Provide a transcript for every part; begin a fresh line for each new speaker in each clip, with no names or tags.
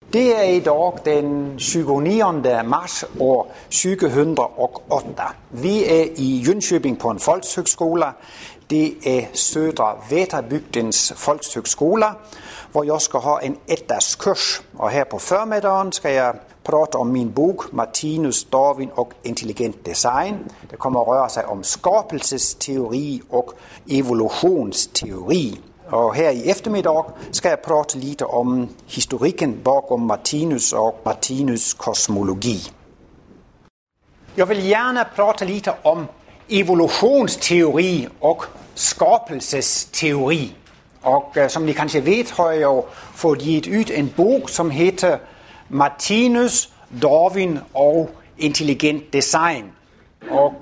Det er i dag den 29. mars år 2008. Vi er i Jönköping på en folkshögskola. Det er Södra Vätabygdens folkshögskola, hvor jeg skal have en ettdagskurs. Og her på formiddagen skal jeg prate om min bog Martinus, Darwin og intelligent design. Det kommer at røre sig om skabelsesteori og evolutionsteori. Og her i eftermiddag skal jeg prate lidt om historikken bakom Martinus og Martinus kosmologi. Jeg vil gerne prate lidt om evolutionsteori og skabelsesteori. Og som I kanskje vet, har jeg jo fået givet ud en bog, som heter Martinus, Darwin og intelligent design. Og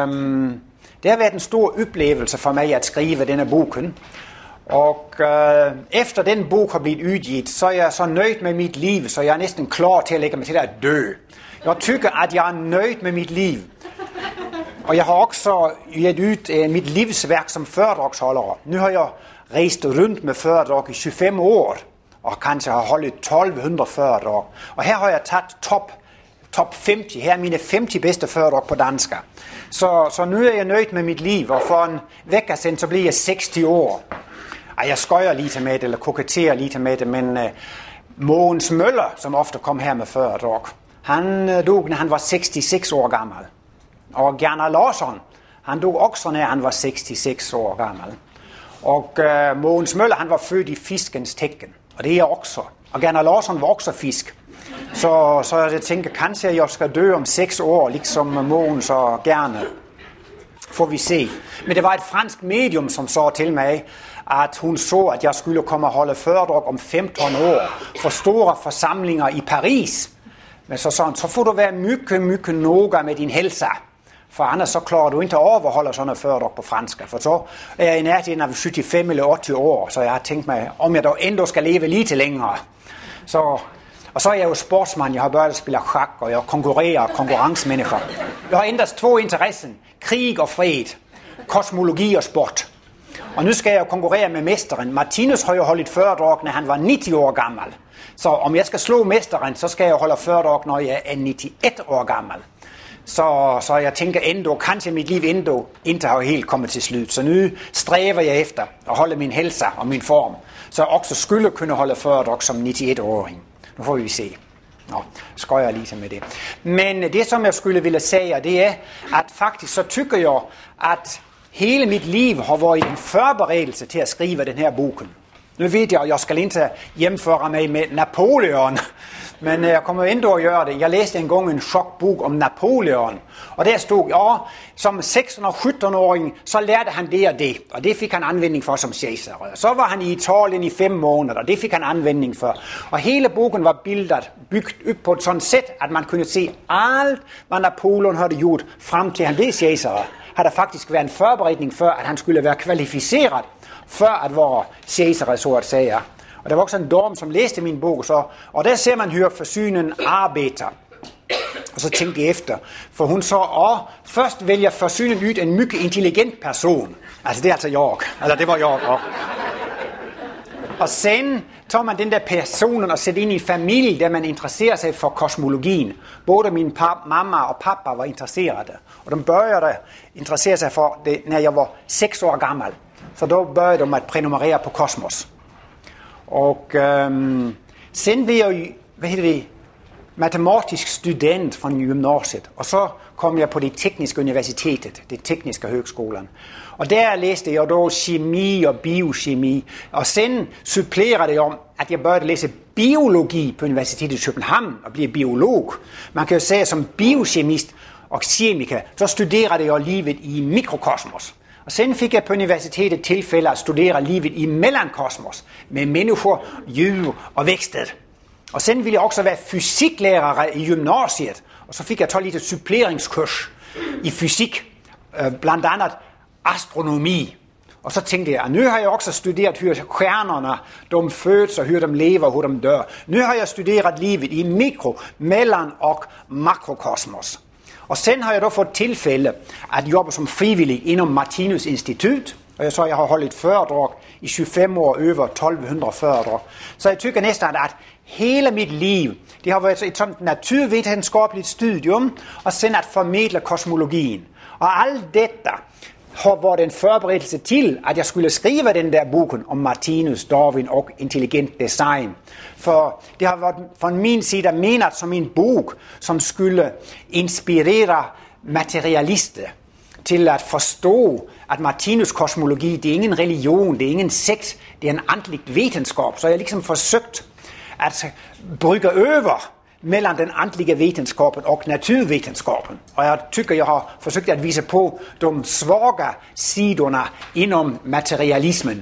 det har været en stor oplevelse for mig at skrive denne bogen. Og efter den bog har blivet udgivet, så er jeg så nøjd med mit liv, så jeg er næsten klar til at lægge mig til at dø. Jeg tykker, at jeg er nøjd med mit liv. Og jeg har også givet ud mit livsværk som foredragsholder. Nu har jeg rejst rundt med foredrag i 25 år, og kanskje har holdt 1200 foredrag. Og her har jeg taget top 50. Her er mine 50 bedste foredrag på dansk. Så nu er jeg nøjd med mit liv, og for en vecka siden så bliver jeg 60 år. Jeg skøjer lidt med det, eller koketterer lidt med det, men Mogens Møller, som ofte kom her med foredrag, han dog, når han var 66 år gammel. Og Gerner Larsson, han dog også, når han var 66 år gammel. Og Mogens Møller, han var født i fiskens tekken, og det er jeg også. Og Gerner Larsson var også fisk. Så jeg tænker, kanskje jeg skal dø om 6 år, liksom Mogens og Gerner. Får vi se. Men det var et fransk medium, som så til mig, at hun så, at jeg skulle komme og holde foredrag om 15 år for store forsamlinger i Paris. Men så får du være mycket noga med din helse. For annars så klarer du ikke at overholde sådan et foredrag på fransk. For så er jeg i nærheden af 75 eller 80 år, så jeg har tænkt mig, om jeg dog endnu skal leve lidt længere. Og så er jeg jo sportsmand, jeg har børn at spille skak, og jeg konkurrerer konkurrencemennesker. Jeg har endast 2 interesser, krig og fred, kosmologi og sport. Og nu skal jeg jo konkurrere med mesteren. Martinus har jo holdt et foredrag, når han var 90 år gammel. Så om jeg skal slå mesteren, så skal jeg holde foredrag, når jeg er 91 år gammel. Så jeg tænker endnu, kanskje mit liv endnu ikke har helt kommet til slut. Så nu stræber jeg efter at holde min helse og min form, så jeg også skulle kunne holde foredrag som 91-åring. Nu får vi se. Nå, skal jeg lige med det. Men det, som jeg skulle ville sige, det er, at faktisk så tykker jeg, at hele mit liv har været en forberedelse til at skrive den her bogen. Nu ved jeg, at jeg skal ikke hjemføre mig med Napoleon, men jeg kommer endnu at gøre det. Jeg læste engang en chokbog om Napoleon, og der stod, ja, som 16-17-åring, så lærte han det og det, og det fik han anvending for som kejser. Så var han i Italien i 5 måneder, og det fik han anvending for. Og hele bogen var bygget op på et sådan sæt, at man kunne se alt, hvad Napoleon havde gjort, frem til han blev kejser. Har der faktisk været en forberedning for, at han skulle være kvalificeret for at være kejser, så at sige. Og der var også en dame, som læste min bog, og der ser man her forsynen arbejder. Og så tænkte jeg efter, for hun så, først vælger forsynen ud en mycket intelligent person. Altså det er altså jeg, eller det var jeg også. Og sen tager man den der personen og sætter ind i en familie, der man interesserer sig for kosmologien. Både min mamma og pappa var interesserede, og de begyndte at interessere sig for det, når jeg var 6 år gammel. Så da begyndte de at prenumerere på Kosmos. Og sen blev jeg, matematisk student fra gymnasiet, og så kom jeg på det tekniske universitetet, det tekniske høgskolen. Og der læste jeg da kemi og biokemi, og sen supplerede jeg om, at jeg begyndte læse biologi på Universitetet i København og blive biolog. Man kan jo sige, som biokemist og kemiker, så studerede jeg livet i mikrokosmos. Og sen fik jeg på universitetet tilfælde at studere livet i mellankosmos med mennesker, dyr og vækstet. Og sen ville jeg også være fysiklærer i gymnasiet, og så fik jeg taget lidt et suppleringskurs i fysik, blandt andet astronomi. Og så tænkte jeg, at nu har jeg også studeret, hvordan stjernerne de fødes, og hvordan de lever, og hvordan de dør. Nu har jeg studeret livet i mikro-, mellan- og makrokosmos. Og sen har jeg da fået tilfælde at jobbe som frivillig inden Martinus Institut, Og jeg har holdt et foredrag i 25 år, over 1200 foredrag. Så jeg tykker næsten, at hele mit liv, det har været et sådan naturvidenskabeligt studium, og sen at formidle kosmologien. Og alt dette har været en forberedelse til, at jeg skulle skrive den der boken om Martinus, Darwin og intelligent design. For det har været fra min side menet som en bog, som skulle inspirere materialister til at forstå, at Martinus kosmologi, det er ingen religion, det er ingen sekt, det er en andlig videnskab. Så jeg har ligesom forsøgt at brygge over mellem den andlige videnskaben og naturvidenskaben. Og jeg tykker, jeg har forsøgt at vise på de svage siderne inden materialismen.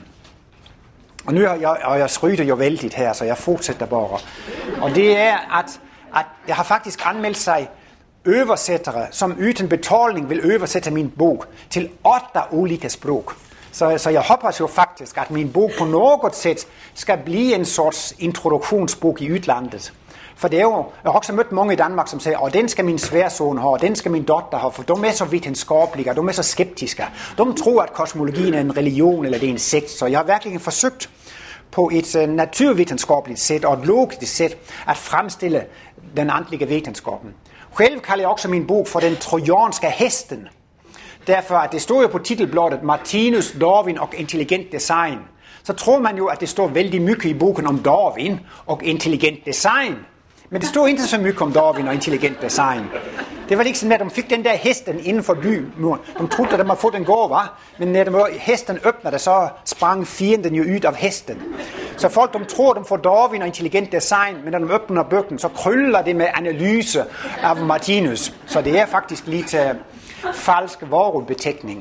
Og nu jeg skryter jo vældigt her, så jeg fortsætter bare. Og det er, at jeg har faktisk anmeldt sig oversættere, som uden betaling vil oversætte min bog til 8 olika sprog. Så jeg håber jo faktisk, at min bog på noget sæt skal blive en sorts introduktionsbog i udlandet. For det er jo, jeg har også mødt mange i Danmark, som siger, den skal min sværsøn have, og den skal min datter have, for de er så videnskabelige, og de er så skeptiske. De tror, at kosmologien er en religion, eller det er en sekt. Så jeg har virkelig forsøgt på et naturvidenskabeligt sæt og et logisk sæt at fremstille den andlige videnskaben. Selv kalder jeg også min bog for den trojanske hesten. Derfor, at det står jo på titelbladet Martinus, Darwin og intelligent design. Så tror man jo, at det står vældig mycket i bogen om Darwin og intelligent design. Men det stod ikke så mycket om Darwin og intelligent design. Det var liksom, at de fik den der hesten inden for bymuren. De troede, at de havde fået den gård, var. Men når hesten åbnede, så sprang fienden jo ud af hesten. Så folk, de tror, de får Darwin og intelligent design, men når de åbner bøgen, så krøller det med analyse af Martinus. Så det er faktisk lidt falsk varebeteckning,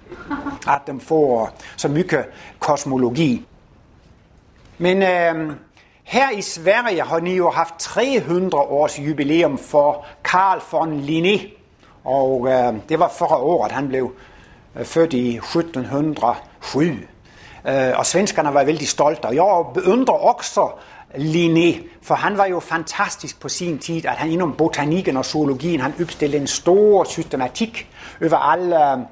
at de får så mycket kosmologi. Men her i Sverige har ni jo haft 300 års jubilæum for Carl von Linné. Og det var forrige år, at han blev født i 1707. Og svenskerne var vældig stolte. Og jeg beundrer også Linné, for han var jo fantastisk på sin tid, at han inden botanikken og zoologien, han opstillede en stor systematik over alle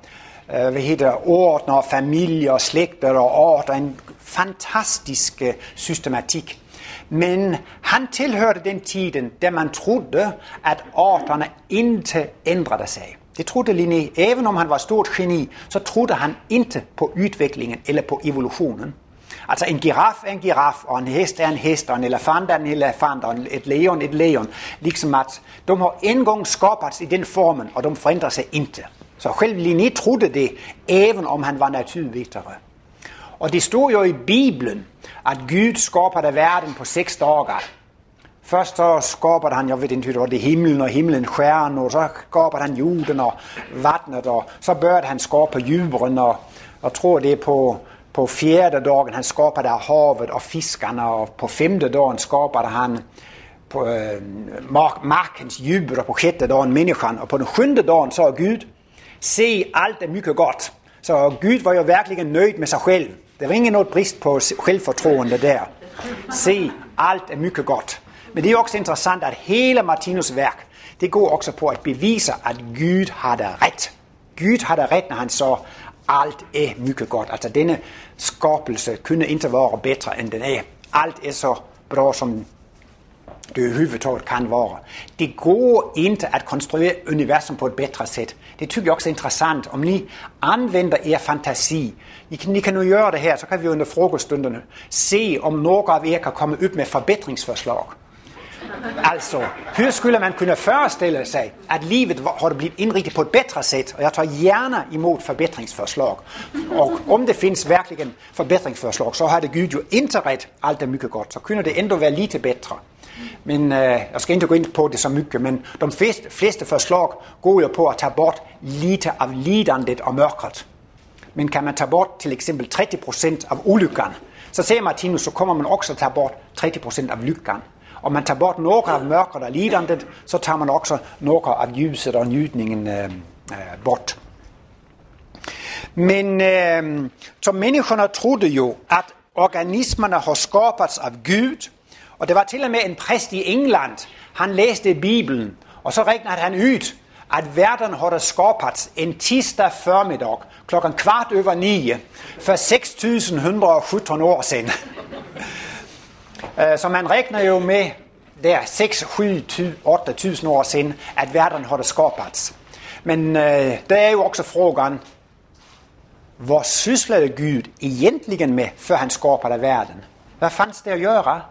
ordner, familier, slægter og arter. En fantastisk systematik. Men han tilhørte den tiden, da man troede, at arterne ikke ændrede sig. Det troede Linné. Even om han var stort geni, så troede han ikke på udviklingen eller på evolutionen. Altså en giraf er en giraf, og en hest er en hest, og en elefant er en elefant, og et leon. Ligesom at de har engang skabt i den formen, og de forændrer sig ikke. Så selv Linné troede det, even om han var naturvitere. Og det stod jo i Bibelen, at Gud skabte verden på 6 dage. Først så skabte han, jeg ved ikke, det var det himlen og himlen stjerne, og så skabte han jorden og vattnet, og så børjede han skabe jorden, og jeg tror det er på 4. dagen, han skabte havet og fiskerne, og på 5. dagen skabte han på markens jord, og på 6. dagen mennesken, og på den 7. dagen så er Gud, se alt er mycket godt. Så Gud var jo virkelig nøjd med sig selv. Der var ingen noget brist på selvfortroende der. Se, alt er mycket godt. Men det er også interessant, at hele Martinus værk, det går også på at bevise, at Gud havde ret. Gud havde ret, når han så, alt er mycket godt. Altså denne skabelse kunne ikke være bedre, end den er. Alt er så bra, som det i huvudtaget kan være. Det går ikke at konstruere universum på et bedre sæt. Det tykker jeg også er interessant, om ni anvender fantasi. I kan nu gøre det her, så kan vi under frokoststunderne se, om nogle af jer kan komme ud med forbedringsforslag. Altså, hur skulle man kunne forestille sig, at livet har blivet indrettet på et bedre sæt, og jeg tager gerne imod forbedringsforslag. Og om det findes virkelig en forbedringsforslag, så har det Gud jo ikke ret, alt er mycket godt, så kunne det endnu være lidt bedre. Men jeg skal ikke gå ind på det så mycket, men de fleste forslag går jo på at tage bort lite af lidandet og mørket. Men kan man tage bort til eksempel 30% af ulykken, så ser Martinus, så kommer man også at tage bort 30% af lykken. Og man tager bort noget af mørket og lidandet, så tager man også noget af lyset og njutningen bort. Men som menneskerne troede jo, at organismerne har skabets af Gud, og det var til og med en præst i England, han læste Bibelen, og så regnede han ud, att världen hade skapats en tisdag förmiddag 9:15 för 6117 år sedan. Så man räknar ju med där 6, 7, 8 tusen år sedan att världen hade skapats. Men det är ju också frågan, vad sysslade Gud egentligen med för han skapade världen? Vad fanns det att göra?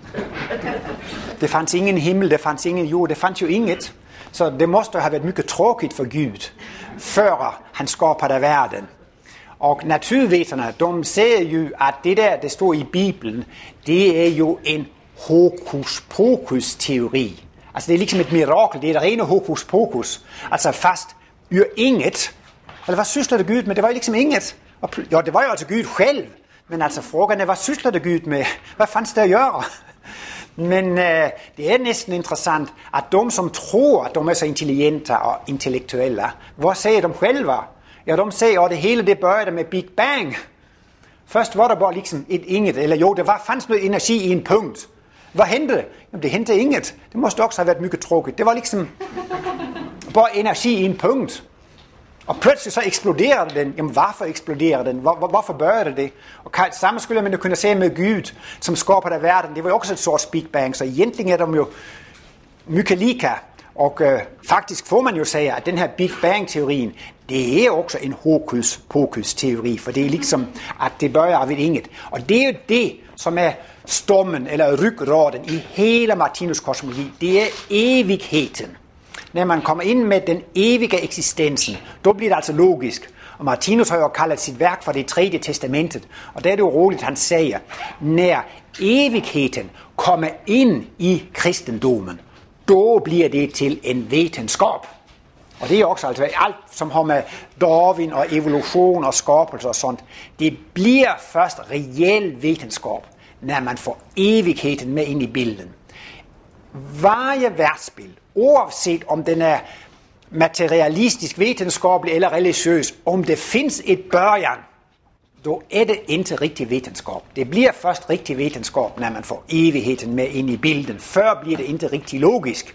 Det fanns ingen himmel, det fanns ingen jord, det fanns ju inget. Så det måste ha varit mycket tråkigt för Gud före han skapade världen. Och naturvetarna, de säger ju att det där det står i Bibeln, det är ju en hokus pokus teori. Alltså det är liksom ett mirakel, det är det rena hokus pokus. Alltså fast ur inget. Eller vad sysslade Gud med? Det var ju liksom inget. Ja, det var ju alltså Gud själv. Men alltså frågan är, vad sysslade Gud med? Vad fanns det att göra? Men det är nästan intressant att de som tror att de är så intelligenta och intellektuella, vad säger de själva? Ja, de säger att det hela det började med Big Bang. Först var det bara liksom ett inget, eller jo, det fanns något energi i en punkt. Vad hände? Ja, det hände inget. Det måste också ha varit mycket tråkigt. Det var liksom bara energi i en punkt. Och plötsligt så exploderade den. Jamen varför exploderade den? Varför började det? Och samma skulle man kunna säga med Gud som skapade världen. Det var ju också ett sorts Big Bang. Så egentligen är de ju mycket lika. Och faktiskt får man ju säga att den här Big Bang-teorin, det är också en hokus pokus-teori. För det är liksom att det börjar vid inget. Och det är ju det som är stommen eller ryggraden i hela Martinus kosmologi. Det är evigheten. När man kommer in med den eviga existensen, då blir det alltså logiskt. Och Martinus har ju kallat sitt verk för det tredje testamentet. Och det är det ju roligt, han säger, när evigheten kommer in i kristendomen, då blir det till en vetenskap. Och det är också alltså allt som har med Darwin och evolution och skapelse och sånt. Det blir först rejäl vetenskap när man får evigheten med in i bilden. Varje världsbild, oavsett om den är materialistisk, vetenskaplig eller religiös, om det finns ett början, då är det inte riktig vetenskap. Det blir först riktig vetenskap när man får evigheten med in i bilden. För blir det inte riktigt logisk.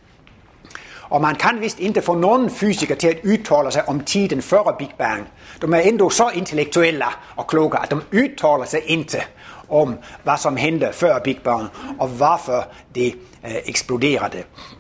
Och man kan visst inte få någon fysiker till att uttala sig om tiden före Big Bang. De är ändå så intellektuella och kloka att de uttalar sig inte om vad som hände före Big Bang och varför det exploderade.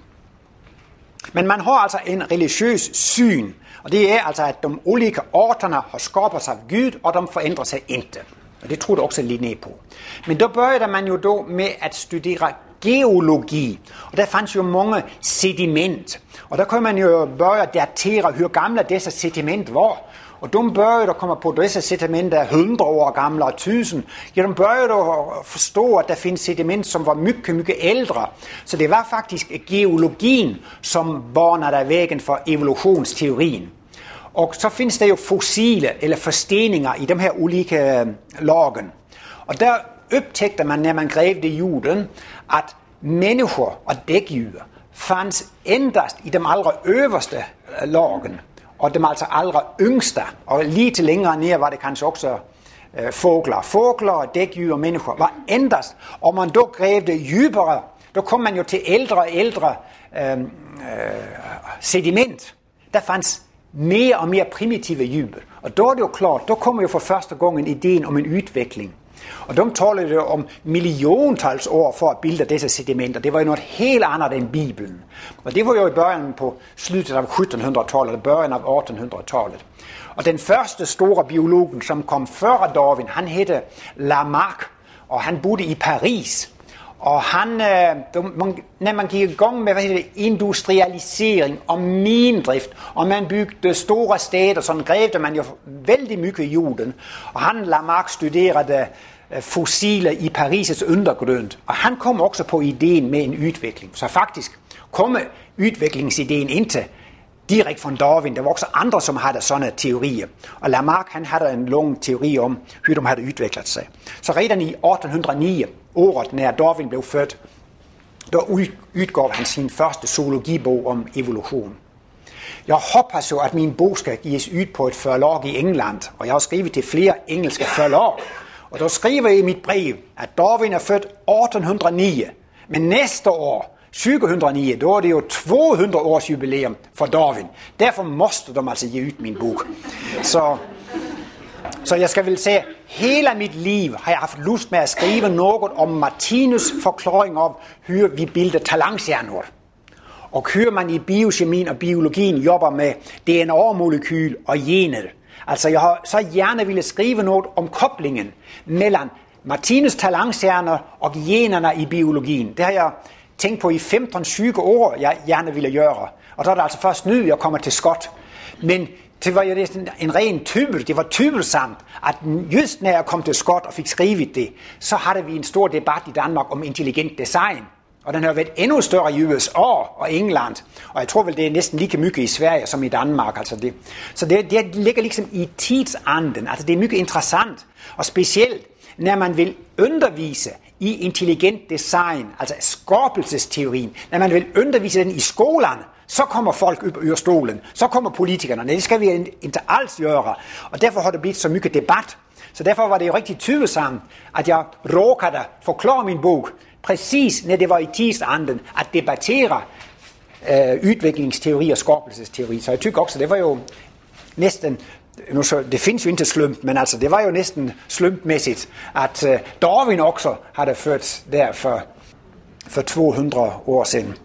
Men man har alltså en religiös syn. Och det är alltså att de olika arterna har skapats av Gud och de förändrar sig inte. Och det tror jag också Linné på. Men då började man ju då med att studera geologi. Och där fanns ju många sediment. Och där kan man ju börja datera hur gamla dessa sediment var. Och de började komma på, dessa sediment är 100 år gamla, 1000. Ja, de började förstå att det finns sediment som var mycket, mycket äldre. Så det var faktiskt geologin som banade vägen för evolutionsteorin. Och så finns det ju fossiler eller försteningar i de här olika lagen. Och där upptäckte man när man grävde i jorden att människor och däggdjur fanns endast i de allra översta lagen. Och de alltså allra yngsta, och lite längre ner var det kanske också fåglar. Fåglar, däggdjur och människor var endast, om man då grävde djupare, då kom man ju till äldre och äldre sediment. Där fanns mer och mer primitiva djur. Och då är det ju klart, då kommer ju för första gången idén om en utveckling. Och de talade om miljontals år för att bilda dessa sedimenter. Det var ju något helt annat än Bibeln. Och det var ju i början på slutet av 1700-talet, början av 1800-talet. Och den första stora biologen som kom före Darwin, han hette Lamarck. Och han bodde i Paris. Och han, när man gick igång med industrialisering och mindrift och man byggde stora städer, så grävde man ju väldigt mycket i jorden. Och han, Lamarck, studerade fossiler i Paris undergrund. Och han kom också på idén med en utveckling. Så faktiskt kommer utvecklingsidén inte direkt från Darwin. Det var också andra som hade sådana teorier. Och Lamarck, han hade en lång teori om hur de hade utvecklat sig. Så redan i 1809, året när Darwin blev född, då utgav han sin första zoologibok om evolution. Jag hoppas så att min bok ska ges ut på ett förlag i England. Och jag har skrivit till flera engelska förlag. Och då skriver jag i mitt brev att Darwin är född 1809. Men nästa år 2009, då är det ju 200 års jubileum för Darwin. Därför måste de alltså ge ut min bok. Så jag ska väl säga, hela mitt liv har jag haft lust med att skriva något om Martinus förklaring av hur vi bildar talangshjärnor. Och hur man i biokemin och biologin jobbar med DNA-molekyl och gener. Alltså jag har så gärna ville skriva något om kopplingen mellan Martinus talangshjärnor och generna i biologin. Det har jag tänkt på i 15-20 år jag gärna ville göra. Och då är det alltså först nu jag kommer till skott. Men det var ju en ren tur. Det var tursamt att just när jag kom till skott och fick skrivit det, så hade vi en stor debatt i Danmark om intelligent design. Och den har varit ännu större i USA och England. Och jag tror väl det är nästan lika mycket i Sverige som i Danmark. Alltså det ligger liksom i tidsanden. Alltså det är mycket intressant. Och speciellt när man vill undervisa i intelligent design, alltså skapelsesteorin. När man vill undervisa den i skolan, så kommer folk upp ur stolen. Så kommer politikerna. Nej, det ska vi inte alls göra. Och därför har det blivit så mycket debatt. Så därför var det riktigt tursamt att jag råkade förklara min bok precis när det var i tidsanden att debattera utvecklingsteori och skapelsesteori. Så jag tycker också, det var ju nästan, det finns ju inte slump, men alltså det var ju nästan slumpmässigt att Darwin också hade fötts där för 200 år sedan.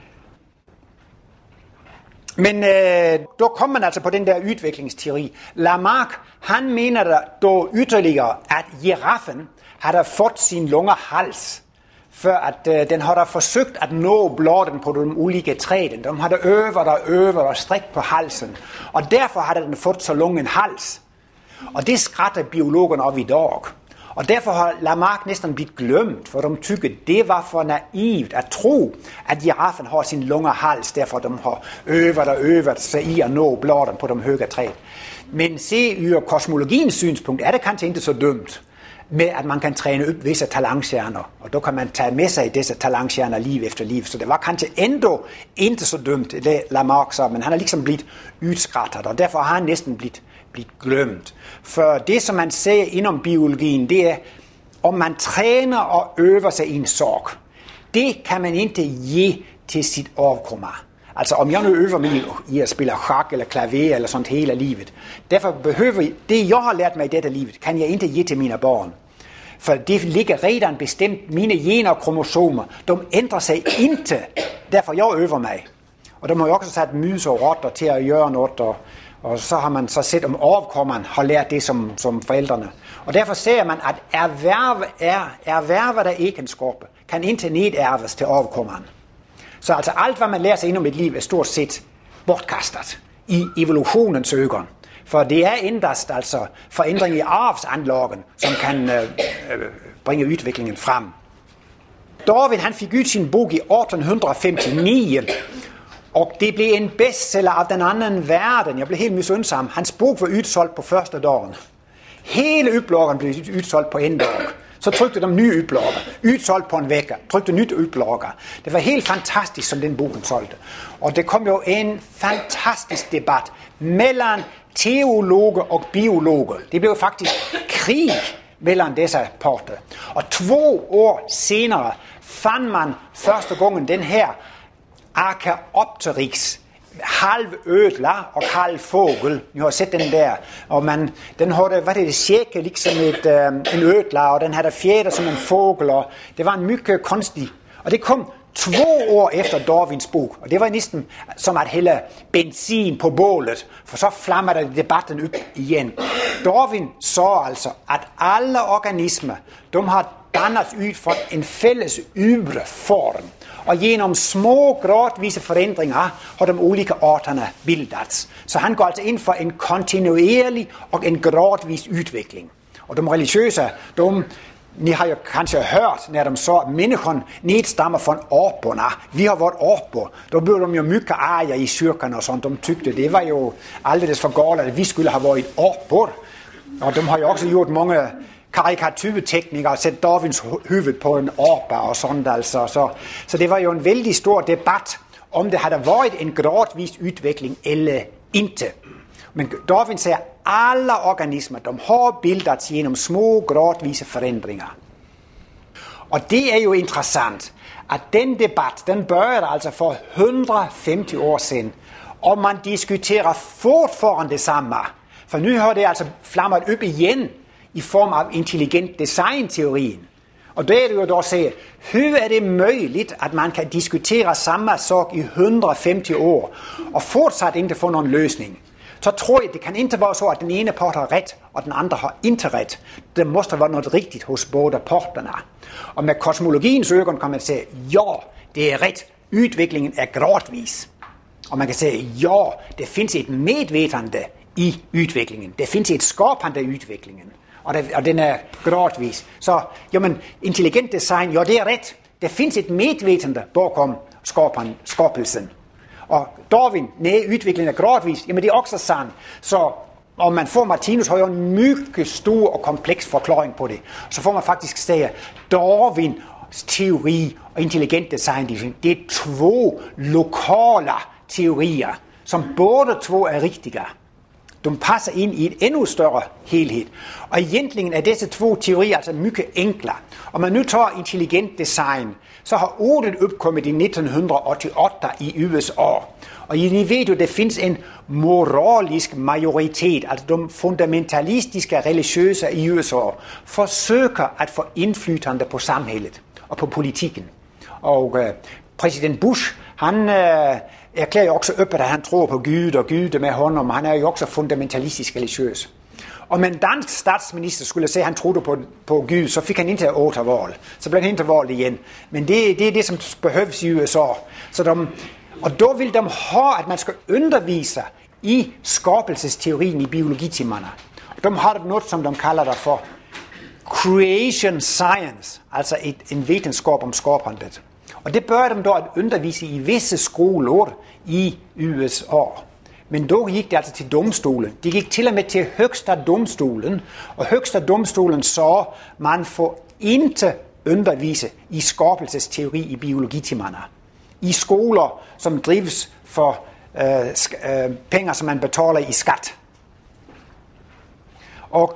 Men då kom man alltså på den där utvecklingsteori. Lamarck, han menade då ytterligare att giraffen hade fått sin långa hals för att den hade försökt att nå bladen på de olika träden. De hade övat och sträckt på halsen. Och därför hade den fått så lång en hals. Och det skrattar biologerna av idag. Och därför har Lamarck nästan blivit glömt, för de tycker det var för naivt att tro att giraffen har sin långa hals därför att de har övat sig i att nå bladen på de höga träd. Men se ur kosmologins synpunkt är det kanske inte så dumt med att man kan träna upp vissa talangshjärnor. Och då kan man ta med sig dessa talangshjärnor liv efter liv. Så det var kanske ändå inte så dumt, det Lamarck sa, men han har liksom blivit utskrattad och därför har han nästan blivit glömt. För det som man säger inom biologin, det är om man tränar och övar sig i en sak, det kan man inte ge till sitt avkomma. Alltså om jag nu övar mig i att spela schack eller klaver eller sånt hela livet, därför behöver det jag har lärt mig i detta livet kan jag inte ge till mina barn. För det ligger redan bestämt, mina gener och kromosomer, de ändrar sig inte därför jag övar mig. Och de har ju också satt mus och råttor till att göra något, och så har man så sett om avkomman har lärt det som föräldrarna. Och därför säger man att ervärvade egenskaper kan inte nedärvas till avkomman. Så alltså allt vad man lär sig inom ett liv är stort sett bortkastat i evolutionens ögon. För det är endast alltså förändring i arvsanlagen som kan bringa utvecklingen fram. Darwin han fick ut sin bok i 1859. Och det blev en bestseller av den anden världen. Jag blev helt missundsam. Hans bok var utsålt på första dagen. Hela upplagan blev utsålt på en dag. Så tryckte de ny upplaga. Utsålt på en vecka. Tryckte nytt upplaga. Det var helt fantastiskt som den boken sålde. Och det kom ju en fantastisk debatt mellan teologer och biologer. Det blev faktiskt krig mellan dessa parter. Och 2 år senare fann man första gången den här Archaeopteryx, halv ödla och halv fågel. Ni har sett den där. Och den hade käke liksom en ödla och den hade fjäder som en fågel. Och det var en mycket konstig. Och det kom 2 år efter Darwins bok. Och det var nästan som att hälla bensin på bålet. För så flammade debatten upp igen. Darwin sa alltså att alla organismer, de har dannats ut från en fälles ybre form. Och genom små gradvisa förändringar har de olika arterna bildats. Så han går alltså in för en kontinuerlig och en gradvis utveckling. Och de religiösa, ni har ju kanske hört när de sa att människan nedstammar från aporna. Vi har varit apor. Då blev de ju mycket arga i kyrkan och sånt. De tyckte det var ju alldeles för galet att vi skulle ha varit apor. Och de har ju också gjort många karikatyrtekniker och sett Darwins huvud på en apa och sånt alltså. Så det var ju en väldigt stor debatt om det hade varit en gradvis utveckling eller inte. Men Darwin säger att alla organismer de har bildats genom små gradvisa förändringar. Og det er jo interessant, at den debat, den började altså for 150 år siden, og man diskuterer fortfarande det samme. For nu har det altså flammet op igen i form af intelligent design-teorien. Og der er det jo dog at sige, hvordan er det muligt, at man kan diskutere samme sak i 150 år, og fortsat ikke få nogen løsning? Så tror jeg, det kan ikke være så, at den ene part har ret, og den andre har ikke ret. Det måste være noget rigtigt hos både parterne. Og med kosmologiens øgon kan man sige, ja, det er ret. Udviklingen er gradvis. Og man kan sige, ja, det findes et medvetende i udviklingen. Det findes et skabende i udviklingen. Og den er gradvis. Så, jamen, intelligent design, ja, det er ret. Det findes et medvetende bakom skabelsen. Og Darwin, nej, udviklingen er gradvis, jamen det er også sandt. Så om man får Martinus, har jo en mycket stor og kompleks forklaring på det. Så får man faktisk sige, Darwins teori og intelligent design, det er to lokale teorier, som både to er rigtige. De passer ind i et endnu større helhed. Og egentlig er disse to teorier altså mycket enkle. Om man nu tager intelligent design, så har ordet opkommet i 1988 i USA. Og I ved jo, det findes en moralisk majoritet, altså de fundamentalistiske religiøse i USA, forsøger at få indflydelse på samhället og på politikken. Og præsident Bush, han erklærer jo også op, at han tror på Gud og Gud med honom. Han er jo også fundamentalistisk religiøs. Og med en dansk statsminister skulle sige, at han troede på Gud, så fik han ikke återvalg. Så blev han ikke valgt igen. Men det er det, som behøves i USA. Og da vil de have, at man skal undervise i skabelsesteorien i biologitimerne. Og de har noget, som de kalder det for creation science, altså en videnskab om skabandet. Og det bør de da at undervise i visse skoler i USA. Men då gik det altså til domstolen. De gik til og med til høgsta domstolen, og høgsta domstolen sa, man får ikke undervise i skabelsesteori i biologitimerne. I skoler, som drives for penge, som man betaler i skat. Og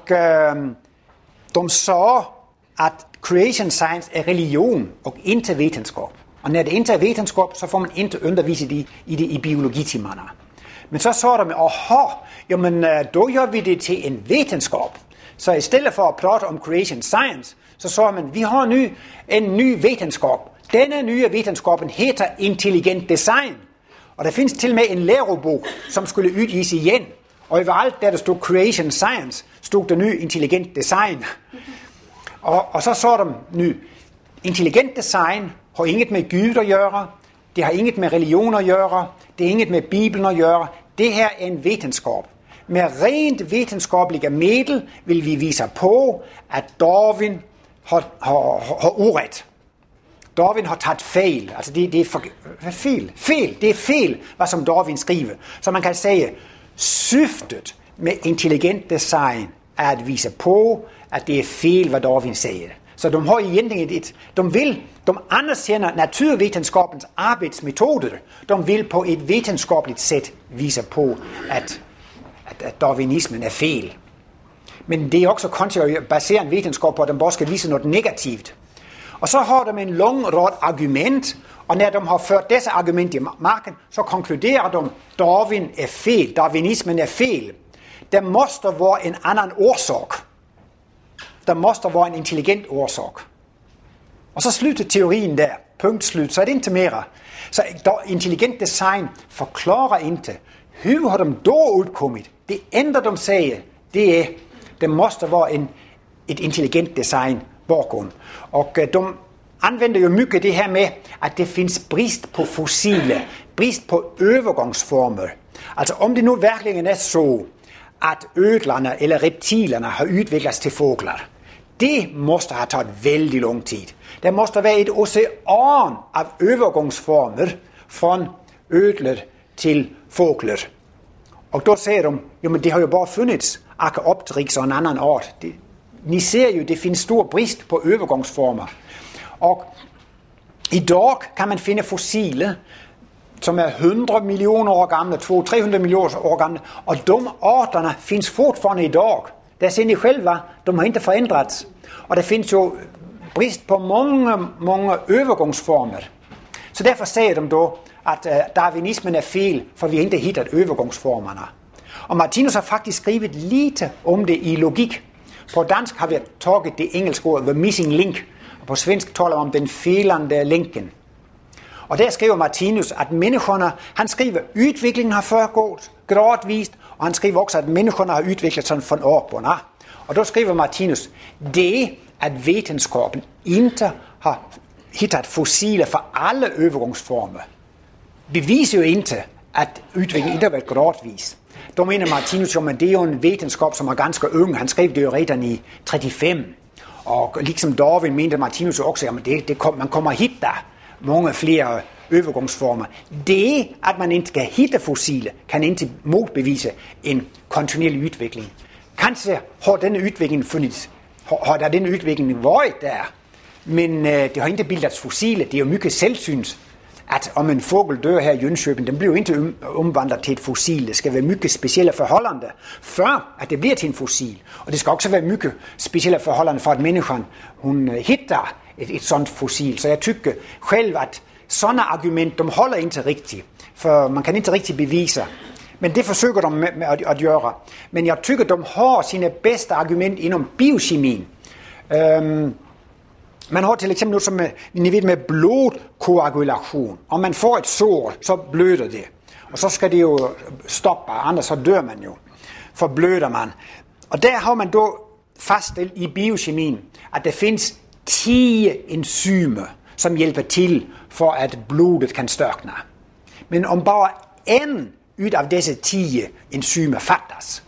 de sa, at creation science er religion og ikke videnskab. Og når det ikke er videnskab, så får man ikke undervise i det i biologitimerne. Men så de, jamen da gør vi det til en videnskab. Så i stedet for at prate om creation science, så sagde man, vi har nu en ny videnskab. Denne nye videnskaben hedder intelligent design. Og der findes til og med en lærobog, som skulle udgives igen. Og overalt der stod creation science, stod der ny intelligent design. Og så de nu, intelligent design har inget med Gud at gøre, det har inget med religion at gøre, det har inget med Bibelen at gøre. Det her er en videnskab. Med rent videnskabelige middel vil vi vise på, at Darwin har uret. Darwin har taget fejl. Altså det er fejl. Det er fejl, hvad som Darwin skriver. Så man kan sige, syftet med intelligent design er at vise på, at det er fejl, hvad Darwin siger. Så de har egentlig de anerkender naturvidenskabens arbejdsmetoder. De vil på et videnskabeligt sæt vise på, at darwinismen er fejl. Men det er også konstigt at basere en videnskab på, at de bare skal vise noget negativt. Og så har de en lang råd argument, og når de har ført disse argument i marken, så konkluderer de, Darwin er fejl, darwinismen er fejl. Der måste være en anden årsag. Der måste være en intelligent årsag. Og så slutter teorien der. Punkt slut. Så er det ikke mere. Så intelligent design forklarer ikke, hvordan har de då udkommet. Det enda de siger, det er, der måste være et intelligent design bakom. Og de anvender jo mycket det her med, at det findes brist på fossile, brist på overgangsformer. Altså om det nu virkelig er så, at ødlerne eller reptilerne har udviklet til fågler. Det måste have taget vældig lang tid. Der måste være et ocean af overgangsformer fra ødler til fågler. Og då siger de, jamen det har jo bare funnits Archaeopteryx og en anden art. Ni ser jo, det findes stor brist på overgangsformer. Og i dag kan man finde fossile, som er 100 millioner år gamle, 200-300 millioner år gamle, og de arterne findes fortfarande i dag. Der ser ni själva, de har inte förändrats. Och det finns ju brist på mange övergångsformer. Så derfor siger de då, at darwinismen er fel, for vi har ikke hittat övergångsformerna. Og Martinus har faktisk skrevet lite om det i logik. På dansk har vi taget det engelske ord, the missing link, og på svensk taler om den felende linken. Og der skriver Martinus, at menneskerne, han skriver, udviklingen har foregået gradvist, og han skriver også, at menneskerne har udviklet sådan von oben. Og der skriver Martinus, det at vetenskapen ikke har hittat fossiler for alle övergångsformer, beviser jo ikke, at udviklingen ikke har været gradvis. Der mener Martinus jo, at det er jo en vetenskab, som er ganske ung. Han skrev det jo redan i 35. Og ligesom Darwin mente Martinus jo også, at man kommer hit der mange flere övergångsformer. Det, at man ikke kan hitte fossiler, kan ikke modbevise en kontinuerlig udvikling. Kanskje har denne udvikling fundet, har der denne udvikling været der, men det har ikke bildet fossiler. Det er jo mycket selvsyns, at om en fågel dør her i Jönköping, den bliver jo ikke omvandret til et fossil. Det skal være mycket specielle forholdende, før at det bliver til en fossil. Og det skal også være mycket specielle forholdende for, at mennesken hun hitter et sådan fossil. Så jeg tykker selv, at sådan argument, de holder ikke rigtigt, for man kan ikke rigtig bevise. Men det forsøger de med at gøre. Men jeg tykker, de har sine bedste argument inden biokemien. Man har til eksempel noget som med blodkoagulation. Om man får et sår, så bløder det. Og så skal det jo stoppe, anders så dør man jo. For bløder man. Og der har man då faststillet i biokemien, at der findes 10 enzymer, som hjælper til for, at blodet kan størkne. Men om bare en ud af disse 10 enzymer fattes,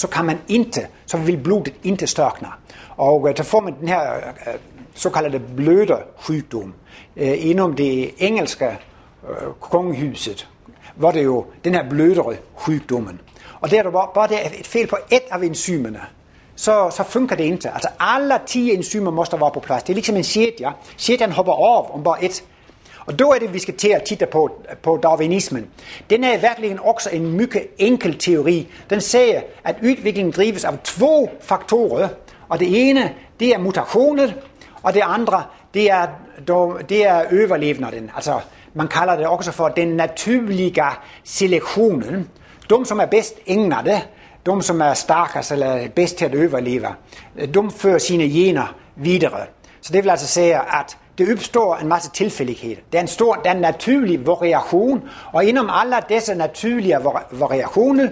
så vil blodet ikke størkne. Og så får man den her såkaldte blødersygdom inden det engelske kongehuset, hvor det jo den her blødersygdommen. Og der er der bare et fejl på et af enzymerne, så fungerer det ikke. Altså alle 10 enzymer måste være på plads. Det er ligesom en kedja. Kedjan hopper over om bare et. Og da er det, vi skal til at titte på darwinismen. Den er i virkeligheden også en mycket enkel teori. Den siger, at udviklingen drives af 2 faktorer. Og det ene, det er mutationer, og det andre, det er overlevnaden. Altså, man kalder det også for den naturlige selektionen. De, som er bedst egnede, de, som er stærkest eller bedst til at overleve, de fører sine gener videre. Så det vil altså sige, at det opstår en masse tilfældigheder. Der er en naturlig variation, og inden alle disse naturlige variationer,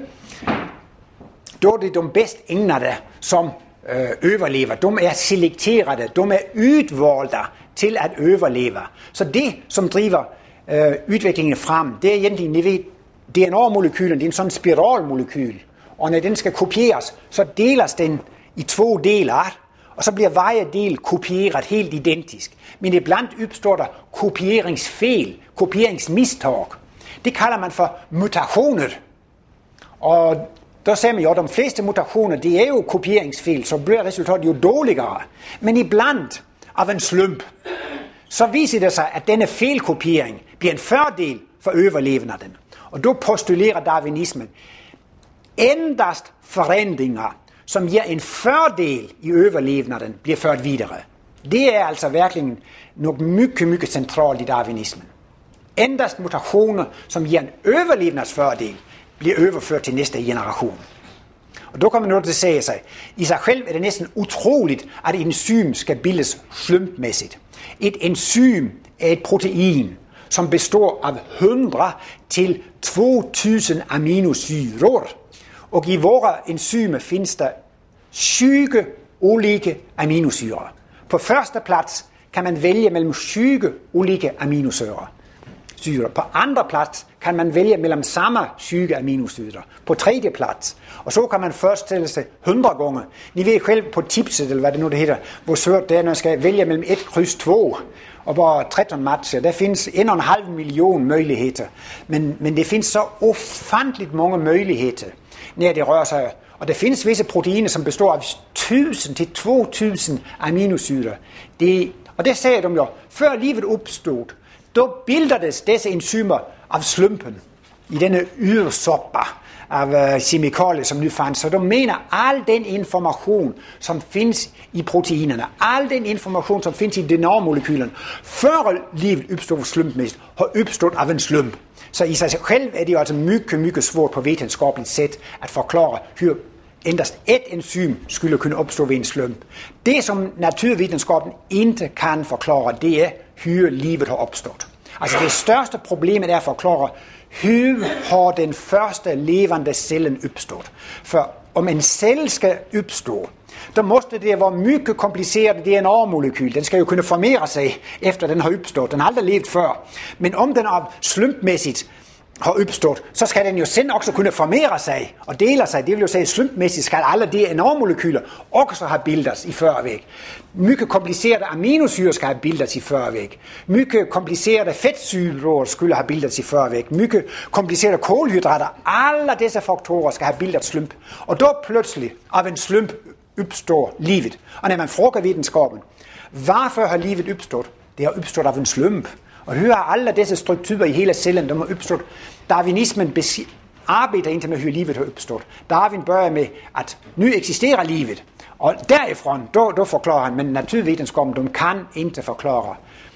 då er det de bedst egnede, som overlever. De er selekterede, de er udvalgte til at overleve. Så det, som driver udviklingen frem, det er egentlig DNA-molekylen, det er en sådan spiralmolekyl. Og når den skal kopieres, så deles den i 2 deler, og så bliver hver del kopieret helt identisk. Men iblandt opstår der kopieringsfejl, kopieringsmistag. Det kalder man for mutationer. Og der ser man jo, at de fleste mutationer, det er jo kopieringsfejl, så bliver resultatet jo dårligere. Men iblandt af en slump, så viser det sig, at denne fejlkopiering bliver en fordel for overlevnaden. Og då postulerer darwinismen, endast forandringer, som giver en fordel i overlevnaden, bliver ført videre. Det er altså virkelig noget mycket centralt i darwinismen. Endast mutationer, som giver en overlevnadsfordel, bliver overført til næste generation. Og då kommer man noget til at sige sig, i sig selv er det næsten utroligt, at et enzym skal bildes slumpmæssigt. Et enzym er et protein, som består af 100 til 2000 aminosyrer. Og i vores enzymer findes der 20 olike aminosyrer. På første plads kan man vælge mellem 20 olike aminosyrer. På andre plads kan man vælge mellem samme 20 aminosyrer. På tredje plads. Og så kan man forestille sig 100 gange. Ni ved selv på tipset, eller hvad det nu det hedder, hvor sørt det er, når man skal vælge mellem 1 kryds 2 og bare 13 matcher. Der findes 1,5 million muligheder. Men det findes så ufatteligt mange muligheder, når det rører sig. Og der findes visse proteiner, som består af 1000 til 2000 aminosyrer. Og det sagde de jo, før livet opstod, der bilderdes disse enzymer af slumpen. i denne ydersoppa af kemikalier, som nu fandt. Så de mener, al den information, som findes i proteinerne, al den information, som findes i DNA-molekylerne, før livet opstod slumpmæssigt, har opstået af en slump. Så i sig selv er det jo altså mycket svårt på videnskabeligt sæt at forklare, hvor endast et enzym skulle kunne opstå ved en slump. Det, som naturvidenskaben ikke kan forklare, det er, hvor livet har opstået. Altså det største problem er at forklare, hvor har den første levende cellen opstået. For om en celle skal opstå, der måste det være mycket kompliceret DNA-molekyl. Den skal jo kunne formere sig, efter den har opstået. Den har aldrig levet før. Men om den er slumpmæssigt har opstået, så skal den jo selv også kunne formere sig og dele sig. Det vil jo sige, at slumpmæssigt skal alle DNA-molekyler også have bildet i førvæg. Mycket komplicerede aminosyrer skal have bildet i førvæg. Mycket komplicerede fedtsyrer skulle have bildet i førvæg. Mycket komplicerede kulhydrater. Alle disse faktorer skal have bildet slump. Og da pludselig af en slump opstår livet. Og når man frågar videnskaben, hvorfor har livet opstået? Det har opstået af en slump. Og hør alle disse strukturer i hele cellen, de har opstået. Darwinismen arbejder indtil med, hvor livet har opstået. Darwin börjar med, at nu eksisterer livet. Og derifrån, då forklarer han, men naturvidenskaben, de kan ikke forklare.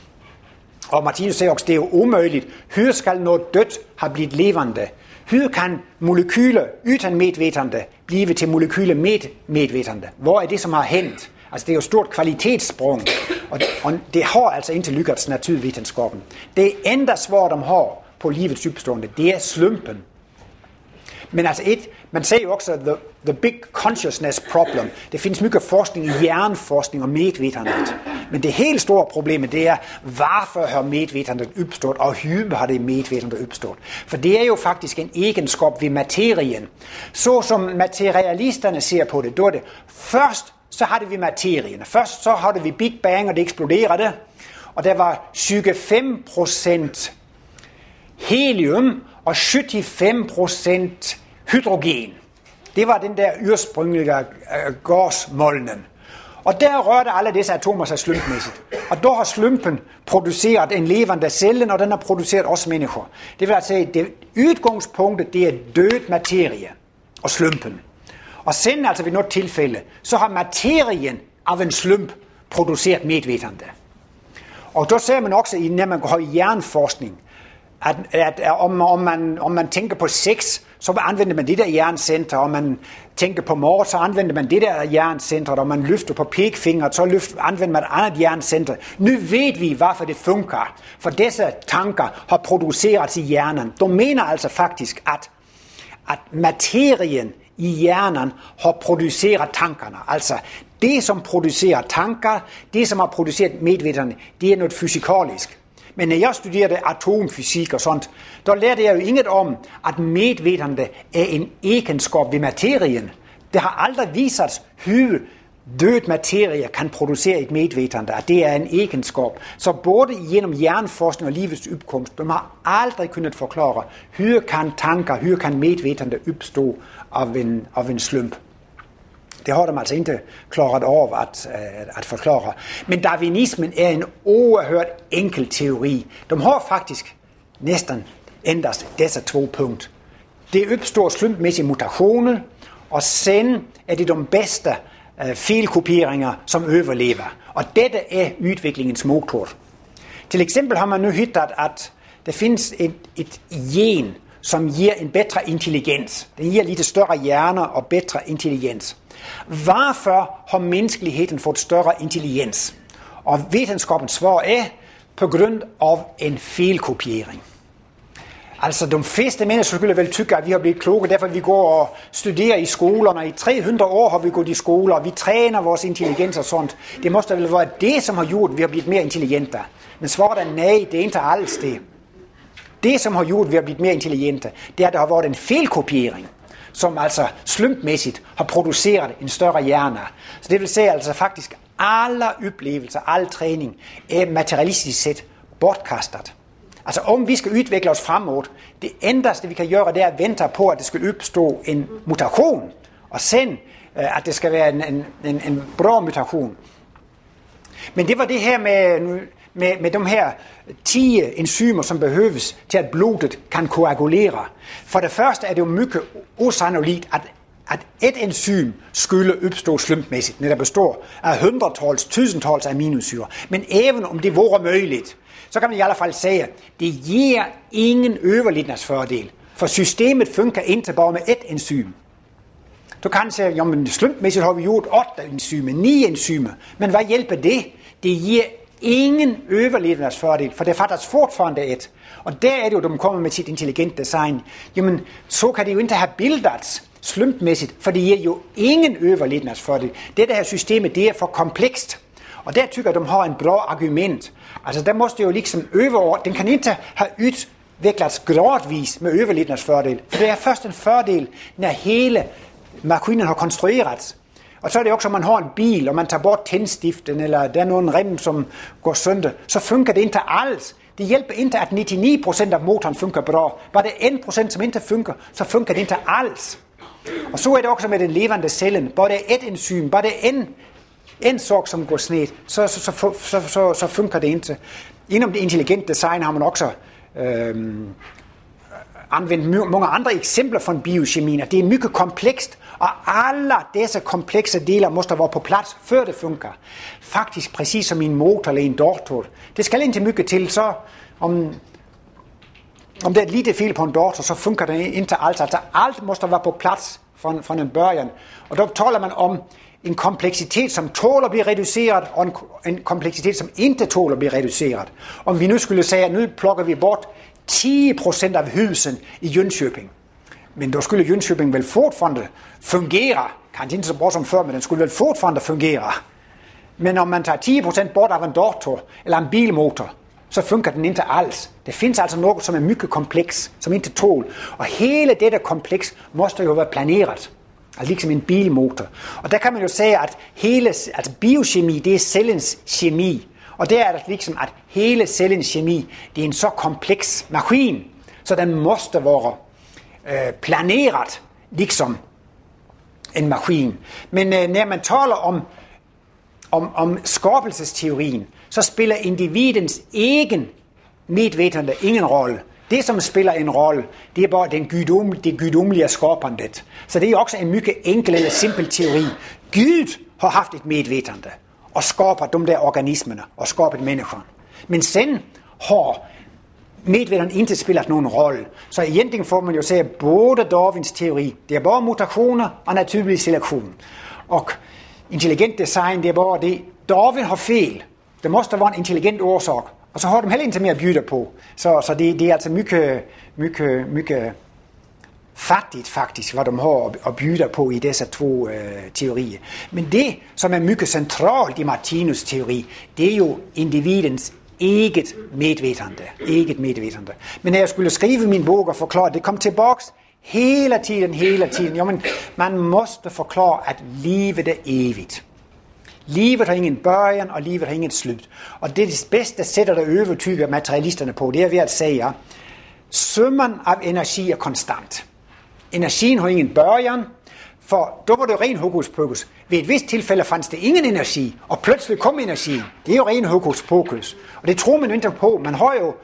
Og Martinus siger også, det er jo umuligt. Hvor skal noget dødt have blivet levende? Hvor kan molekyler uden medvetende blive til molekyler med medvetende? Hvor er det, som har hent? Altså det er jo stort kvalitetssprung, og det har altså ikke lykkes naturvidenskaben. Det enda svar, de har på livets opstående, det er slumpen. Men altså man siger jo også, the big consciousness problem. Det findes mycket forskning i hjerneforskning og medvetandet. Men det helt store problem, det er, hvorfor har medvetandet opstået, og hvor har det medvetandet opstået? For det er jo faktisk en egenskab ved materien. Så som materialisterne ser på det, då er det først, så havde vi materien. Først så havde vi Big Bang, og det eksploderede. Og der var 25% helium og 75% hydrogen. Det var den der ursprungelige gasmolnen. Og der rørte alle disse atomer sig slumpmæssigt. Og der har slumpen produceret en levende celle, og den har produceret også mennesker. Det vil altså sige, at udgangspunktet det er død materie og slumpen. Og sen altså ved noget tilfælde, så har materien af en slump produceret medvetende. Og der ser man også, når man går i hjerneforskning, at om man tænker på sex, så anvender man det der hjernecenter. Om man tænker på mord, så anvender man det der hjernecenter. Om man løfter på pekfingret, så anvender man et andet hjernecenter. Nu ved vi, hvorfor det fungerer. For disse tanker har produceret i hjernen. De mener altså faktisk, at materien i hjernen har produceret tankerne. Altså det, som producerer tanker, det, som har produceret medvetende, det er noget fysikalisk. Men når jeg studerede atomfysik og sådan, der lærte jeg jo inget om, at medvetende er en egenskab ved materien. Det har aldrig vist sig, hvor død materie kan producere et medvetende, at det er en egenskab. Så både gennem hjerneforskning og livets opkomst, de har aldrig kunnet forklare, hvor kan tanker, hvor kan medvetende opstå af en slump. Det har de altså ikke klaret over at forklare. Men darwinismen er en overhørt enkel teori. De har faktisk næsten endast disse 2 punkter. Det opstår slumpmæssige mutationer, og sen er det de bedste felkopieringer, som overlever. Og dette er udviklingens motor. Til eksempel har man nu hittet, at der findes et gen, som giver en bedre intelligens. Den giver lidt større hjerner og bedre intelligens. Hvorfor har menneskeligheden fået større intelligens? Og videnskabens svar er på grund af en felkopiering. Altså de fleste mennesker skulle vel tykke, at vi har blivet kloge, derfor vi går og studerer i skolerne. I 300 år har vi gået i skoler, og vi træner vores intelligens og sådan. Det måste vel være det, som har gjort, at vi har blivet mere intelligente. Men svaret er nej, det er ikke alls det. Det, som har gjort, at vi har blivet mere intelligente, det er, at der har været en felkopiering, som altså slumpmæssigt har produceret en større hjerne. Så det vil sige altså faktisk, alle oplevelser, al træning er materialistisk set bortkastet. Altså om vi skal udvikle os fremad, det eneste vi kan gøre, det er at vente på, at det skal opstå en mutation, og sen at det skal være en bra mutation. Men det var det her med, med de her 10 enzymer, som behøves til, at blodet kan koagulere. For det første er det jo mycket osannolikt, at et enzym skulle opstå slumpmæssigt, når det består af hundredtals, tusindtals aminosyrer. Men even om det var muligt, så kan man i alle fald sige, at det giver ingen overlevnadsfordel. For systemet fungerer ikke bare med et enzym. Du kan sige, jamen slumpmæssigt har vi gjort 8 enzymer, 9 enzymer. Men hvad hjælper det? Det giver ingen overlevnadsfordel, for det fattes fortfarande et. Og der er det jo, de kommer med sit intelligent design. Jamen, så kan det jo ikke have bildet slumpmæssigt, for det giver jo ingen overlevnadsfordel. Det her systemet, det er for komplekst. Og der tykker de har en bra argument. Altså, der måste jo liksom den kan ikke have udviklet gradvis med overlevnadsfordel. For det er først en fordel, når hele maskinen har konstrueret. Og så er det også, om man har en bil, og man tager bort tændstiften, eller der er nogle rem, som går sønder, så fungerer det ikke alls. Det hjælper ikke, at 99% af motoren fungerer bra. Bare det 1%, som ikke fungerer, så fungerer det ikke alls. Og så er det også med den levende cellen. Bare det er et enzym, bare det er en sorg, som går sned, så fungerer det ikke. Inden det intelligente design har man også anvendt mange andre eksempler fra biokemien. Det er mycket komplekst, og alle disse komplekse deler måste være på plads, før det fungerer. Faktisk præcis som i en motor eller en dator. Det skal ikke mycket til, så om det er et lille fejl på en dator, så fungerer det ikke alt. Altså alt måste være på plads fra en børjan. Og der taler man om en kompleksitet, som tåler at blive reduceret, og en kompleksitet, som ikke tåler at blive reduceret. Om vi nu skulle sige, at nu plukker vi bort 10% af husen i Jönköping. Men da skulle Jönköping vel fortfarande fungere. Kanskje ikke så bra som før, men den skulle vel fortfarande fungere. Men om man tager 10% bort af en dator eller en bilmotor, så fungerer den ikke alls. Det findes altså noget, som er mycket kompleks, som ikke tål. Og hele dette kompleks måste jo være planeret. Altså ligesom en bilmotor. Og der kan man jo sige, at biokemi, det er cellens kemi. Og det er liksom, at hele cellens kemi, det er en så kompleks maskin, så den måste være planeret, liksom en maskin. Men når man taler om skabelsesteorien, så spiller individens egen medvetende ingen rolle. Det, som spiller en rolle, det er bare det guddommelige skapandet. Så det er også en mycket enkel eller simpel teori. Gud har haft et medvetende og skabt de der organismerne og skabt mennesker. Men sen har medvetende ikke spillet nogen rolle. Så egentlig får man jo sige, at både Darwins teori, det er bare mutationer og naturlig selektion. Og intelligent design, det er bare det. Darwin har fejl. Det måste være en intelligent årsag. Og så har de heller ikke mere at byde på. Så det er altså mycket fattigt faktisk, hvad de har at byde på i disse to teorier. Men det, som er mycket centralt i Martinus teori, det er jo individens eget medvetende. Men når jeg skulle skrive min bog og forklare, det kom tilbage hele tiden. Jamen, man måste forklare, at livet er evigt. Livet har ingen början, og livet har ingen slut. Og det bedste sætter der overtyger materialisterne på, det er ved at sige, at summen af energi er konstant. Energien har ingen början, for da var det ren hokus pokus. Ved et vist tilfælde fandt det ingen energi, og pludselig kom energien. Det er jo ren hokus pokus. Og det tror man jo ikke på. Man har jo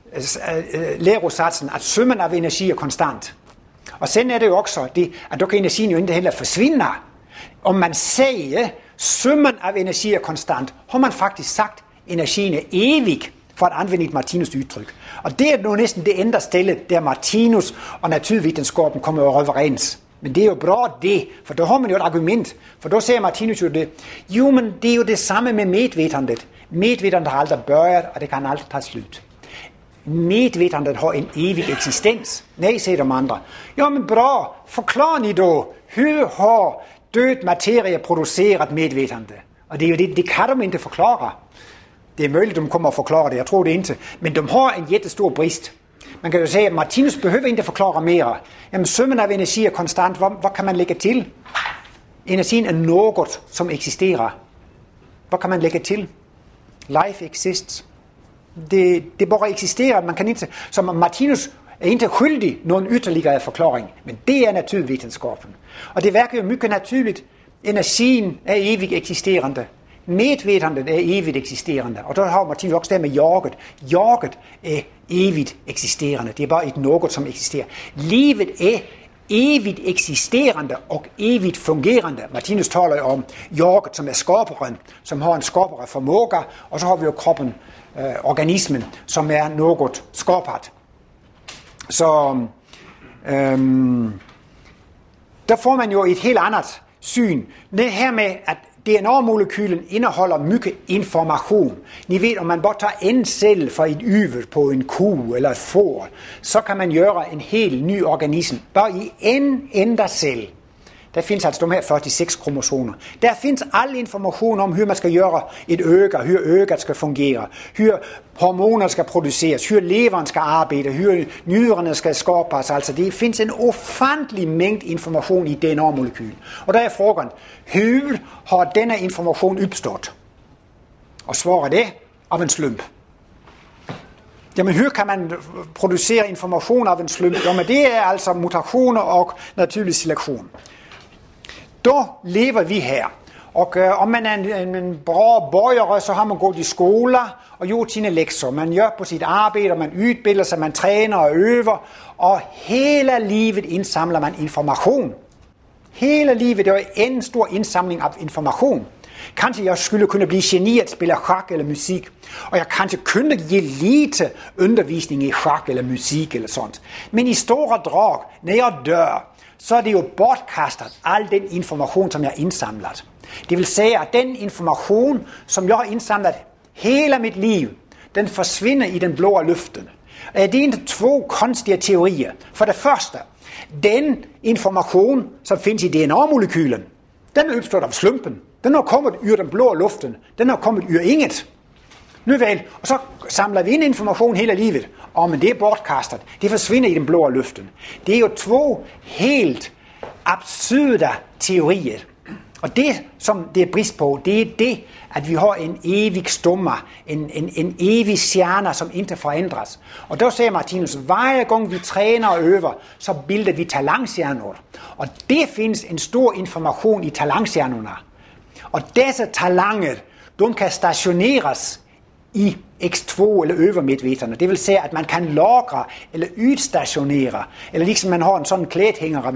lærosatsen, at summen af energi er konstant. Og sen er det jo også det, at der kan energien jo ikke heller forsvinde. Om man siger, summen af energi er konstant, har man faktisk sagt, at energien er evig, for at anvende et Martinus udtryk. Og det er nu næsten det enda sted, der Martinus og naturvidenskaben kommer overens. Men det er jo bra det, for der har man jo et argument. For der siger Martinus jo det, jo, men det er jo det samme med medvetandet. Medvetandet har aldrig børjet, og det kan aldrig tage slut. Medvetandet har en evig eksistens. Nej, siger de andre. Jo, men bra, forklar ni då, hur har død materie produceret medvetande? Og det er jo det kan de ikke forklare. Det er muligt, de kommer og forklare det, jeg tror det ikke. Men de har en jättestor brist. Man kan jo sige, at Martinus behøver ikke forklare mere. Jamen, summen af energi er konstant. Hvad kan man lægge til? Energien er noget, som eksisterer. Hvad kan man lægge til? Life exists. Det bare eksisterer. Man kan ikke, så Martinus er ikke skyldig nogen ytterligere forklaring. Men det er naturvidenskaben. Og det virker jo mycket naturligt. Energien er evig eksisterende. Medvetandet er evigt eksisterende, og der har Martinus også det med jaget. Jaget er evigt eksisterende, det er bare et noget, som eksisterer. Livet er evigt eksisterende og evigt fungerende. Martinus taler om jaget, som er skaberen, som har en skabere formåga, og så har vi jo kroppen, organismen, som er noget skabt. Så der får man jo et helt andet syn. Det her med, at DNA-molekylen indeholder mye information. Ni ved, om man bare tager en cell fra et yver på en ko eller et får, så kan man gøre en helt ny organisme. Bare i en enda cell. Der findes altså de her 46 kromosomer. Der findes al information om, hvordan man skal gøre et øga, hvordan øgat skal fungere, hvordan hormoner skal produceres, hvordan leveren skal arbejde, hvordan nyrerne skal skabes. Altså, det findes en ofantlig mængde information i DNA-molekylen. Og der er frågan, hvordan har denne information opstået? Og svaret det af en slump. Jamen, hvordan kan man producere information af en slump? Jamen, det er altså mutationer og naturlig selektion. Da lever vi her, og om man er en bra borgere, så har man gået i skoler og gjort sine lektier. Man gør på sit arbejde, man udbilder sig, man træner og øver, og hele livet indsamler man information. Hele livet er en stor indsamling af information. Kanskje jeg skulle kunne blive geni at spille skak eller musik, og jeg kanskje kunne give lite undervisning i skak eller musik eller sådan. Men i store drag, når jeg dør, så er det jo bortkastet al den information, som jeg har indsamlet. Det vil sige, at den information, som jeg har indsamlet hele mit liv, den forsvinder i den blå luften. Det er to kunstige teorier. For det første, den information, som findes i DNA-molekylen, den er opstået af slumpen. Den er kommet ud af den blå luften. Den er kommet ud af inget. Nu vel, og så samler vi ind information hele livet, men det er bortkastet. Det forsvinder i den blå luften. Det er jo to helt absurde teorier. Og det, som det er brist på, det er det, at vi har en evig stumme, en evig stjerne, som ikke forandres. Og der siger Martinus, hver gang vi træner og øver, så bilder vi talangstjerner. Og det findes en stor information i talangstjernerne. Og disse talanger, de kan stationeres i X2 eller øvermedveterne. Det vil sige, at man kan lagre eller udstationere, eller ligesom man har en sådan klædhænger,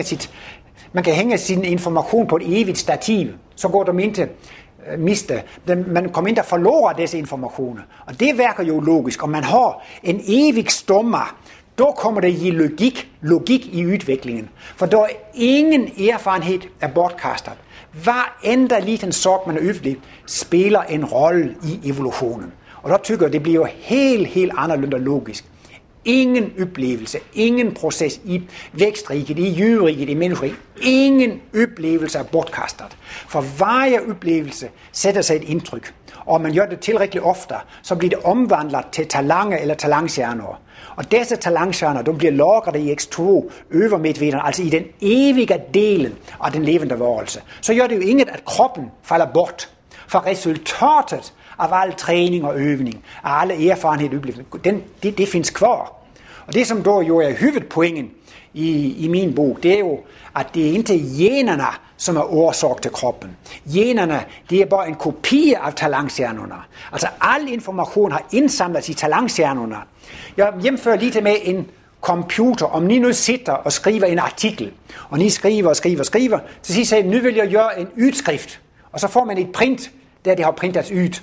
man kan hænge sin information på et evigt stativ, så går de ikke miste. Man kommer ikke at forlore disse informationer. Og det virker jo logisk. Om man har en evig stumme, da kommer der i logik i udviklingen. For der er ingen erfarenhed af bortkastet. Hver enda liten sag, man har oplevet, spiller en rolle i evolutionen. Og der tykker jeg, det bliver jo helt anderledes logisk. Ingen oplevelse, ingen proces i vækstriget, i dyreriget, i menneskeriget. Ingen oplevelse er bortkastet. For hver oplevelse sætter sig et indtryk. Og man gør det tilrækkeligt ofte, så bliver det omvandlet til talanger eller talangstjerner. Og disse talangstjerner, de bliver lagret i X2 øvermedveterne, altså i den evige delen af den levende varelse. Så gør det jo inget, at kroppen falder bort. For resultatet af al træning og øvning, af alle erfarenhed og det findes kvar. Og det som da jo er hovedpointen i min bog, det er jo, at det er ikke generne, som er årsag til kroppen. Generne, det er bare en kopi af talangstjernerne. Altså al information har indsamlet i talangstjernerne. Jeg hjemfører lige med en computer, om ni nu sitter og skriver en artikel, og ni skriver, så siger jeg, nu vil jeg gøre en udskrift, og så får man et print, der det har printet ud.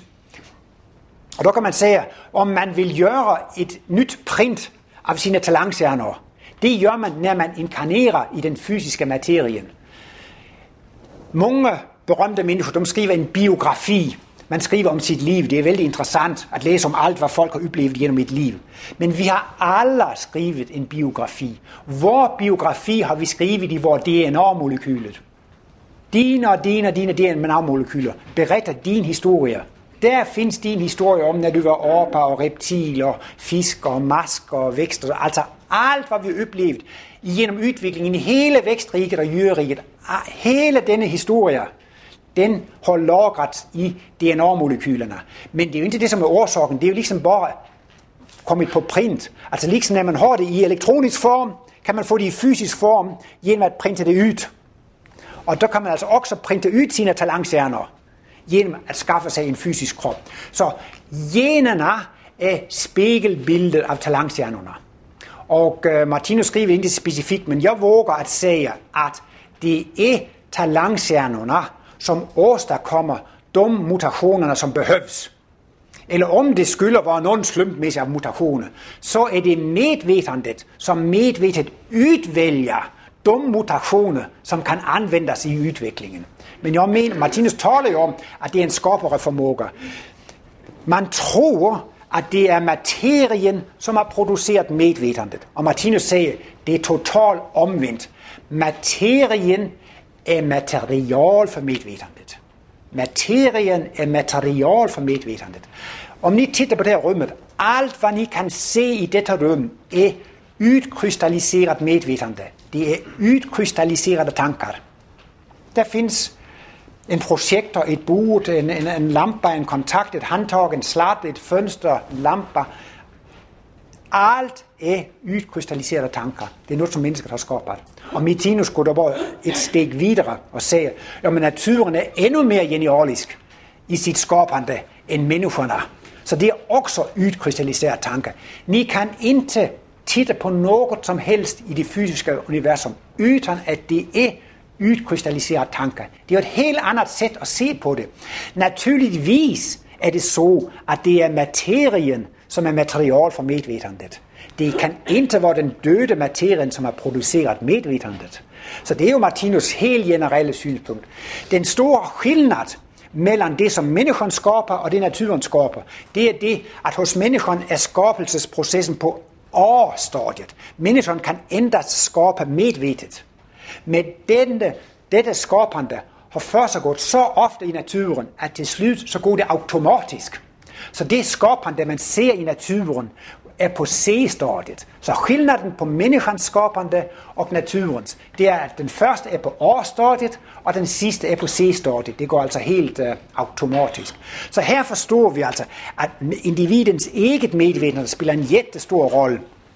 Og der kan man sige, om man vil gøre et nyt print af sine talangstjerner, det gør man, når man inkarnerer i den fysiske materien. Mange berømte mennesker, de skriver en biografi. Man skriver om sit liv. Det er vældig interessant at læse om alt, hvad folk har oplevet gennem et liv. Men vi har alle skrevet en biografi. Hvor biografi har vi skrevet i vores DNA-molekyler? Dine DNA-molekyler beretter din historie. Der findes din historie om, når du var aber og reptiler, fisk og mask og vækster. Altså alt, hvad vi har oplevet gennem udviklingen i hele vækstriget og dyreriget. Hele denne historie, den har lagret i DNA-molekylerne. Men det er jo ikke det, som er årsagen. Det er jo ligesom bare kommet på print. Altså ligesom når man har det i elektronisk form, kan man få det i fysisk form, gennem at printe det ud. Og der kan man altså også printe ud sine talangstjerner gennem at skaffe sig en fysisk krop. Så generne er spegelbilledet af talentstjernerne. Og Martinus skriver ikke specifikt, men jeg våger at sige, at det er talentstjernerne, som åstadkommer de mutationerne, som behøves. Eller om det skylder være nogen slumpmæssige mutationer, så er det medvetandet, som medvetet udvælger de mutationer, som kan anvendes i udviklingen. Men jeg mener, Martinus taler jo om, at det er en skabere formåga. Man tror, at det er materien, som har produceret medvetandet. Og Martinus siger, det er totalt omvendt. Materien er material for medvetandet. Materien er material for medvetandet. Om ni tittar på det her rummet, alt hvad ni kan se i dette rum er udkrystalliseret medvetande. Det er udkrystalliserede tanker. Der findes en projektor, et bord, en lampe, en kontakt, et håndtag, en slatte, et fønster, lamper. Alt er udkrystalliserede tanker. Det er noget, som mennesket har skabt. Og Martinus går der bare et steg videre og siger, at naturen er endnu mere genialisk i sit skabende end menneskerne. Så det er også udkrystalliserede tanker. Ni kan ikke titte på noget som helst i det fysiske universum, uden at det er udkrystalliserede tanker. Det er et helt andet sæt at se på det. Naturligvis er det så, at det er materien, som er material for medvetandet. Det kan ikke være den døde materien, som har produceret medvetandet. Så det er jo Martinus helt generelle synspunkt. Den store skillnad mellem det, som mennesken skaber, og det naturen skaber, det er det, at hos mennesken er skabelsesprocessen på A-stadiet. Mennesken kan endda skabe medvetet. Men dette skabende har først gået så ofte i naturen, at til slut så går det automatisk. Så det skabende, man ser i naturen, er på C-stadiet. Så skillnaden på menneskens skabende og naturens, det er, at den første er på A-stadiet, og den sidste er på C-stadiet. Det går altså helt automatisk. Så her forstår vi altså, at individens eget medvetende spiller en jättestor rolle.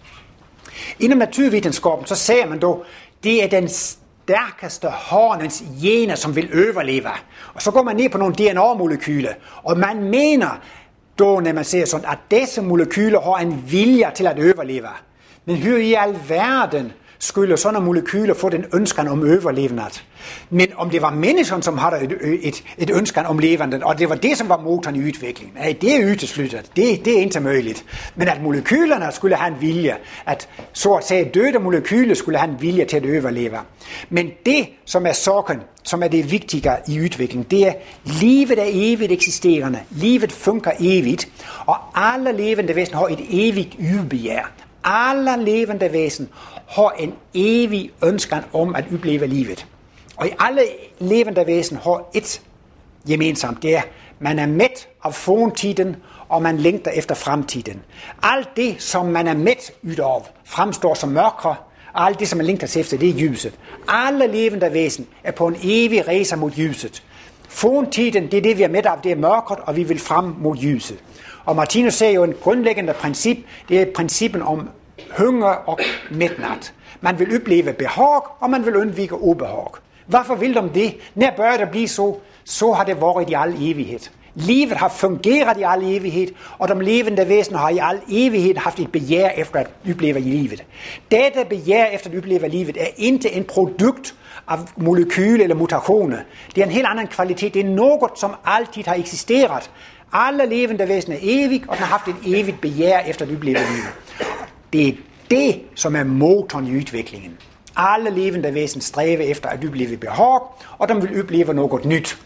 Inden naturvidenskaben, så ser man dog, det er den stærkeste hornens gener, som vil overleve. Og så går man ned på nogle DNA-molekyler, og man mener, då når man ser sådan, at disse molekyler har en vilje til at overleve. Men hur i al verden skulle sådanne molekyler få den ønsken om overlevnad? Men om det var mennesken, som havde et ønsken om levandet, og det var det, som var motoren i udviklingen, nej, det er utesluttet. Det er ikke muligt. Men at molekylerne skulle have en vilje, at så at sige døde molekyler skulle have en vilje til at overleve. Men det, som er saken, som er det vigtige i udviklingen, det er, livet er evigt eksisterende. Livet fungerer evigt, og alle levende væsen har et evigt ubegær. Alle levende væsen har en evig ønsken om at opleve livet. Og i alle levende væsen har et gemensamt, det er, man er mæt af fortiden, og man længter efter fremtiden. Alt det, som man er mæt ud af, fremstår som mørkere, og alt det, som man længter sig efter, det er lyset. Alle levende væsen er på en evig rejse mod lyset. Fortiden, det er det, vi er mæt af, det er mørkret, og vi vil frem mod lyset. Og Martinus siger jo en grundlæggende princip, det er princippen om hunger og mætnad. Man vil opleve behag, og man vil undvige ubehag. Hvorfor vil de det? Når bør det blive så? Så har det været i al evighed. Livet har fungeret i al evighed, og de levende væsener har i al evighed haft et begær efter at opleve livet. Dette begær efter at opleve livet er ikke en produkt af molekyler eller mutationer. Det er en helt anden kvalitet. Det er noget, som altid har eksisteret. Alle levende væsener er evige, og de har haft et evigt begær efter at opleve livet. Det er det, som er motoren i udviklingen. Alle levende væsen stræber efter at opleve behag, og de vil opleve noget nyt.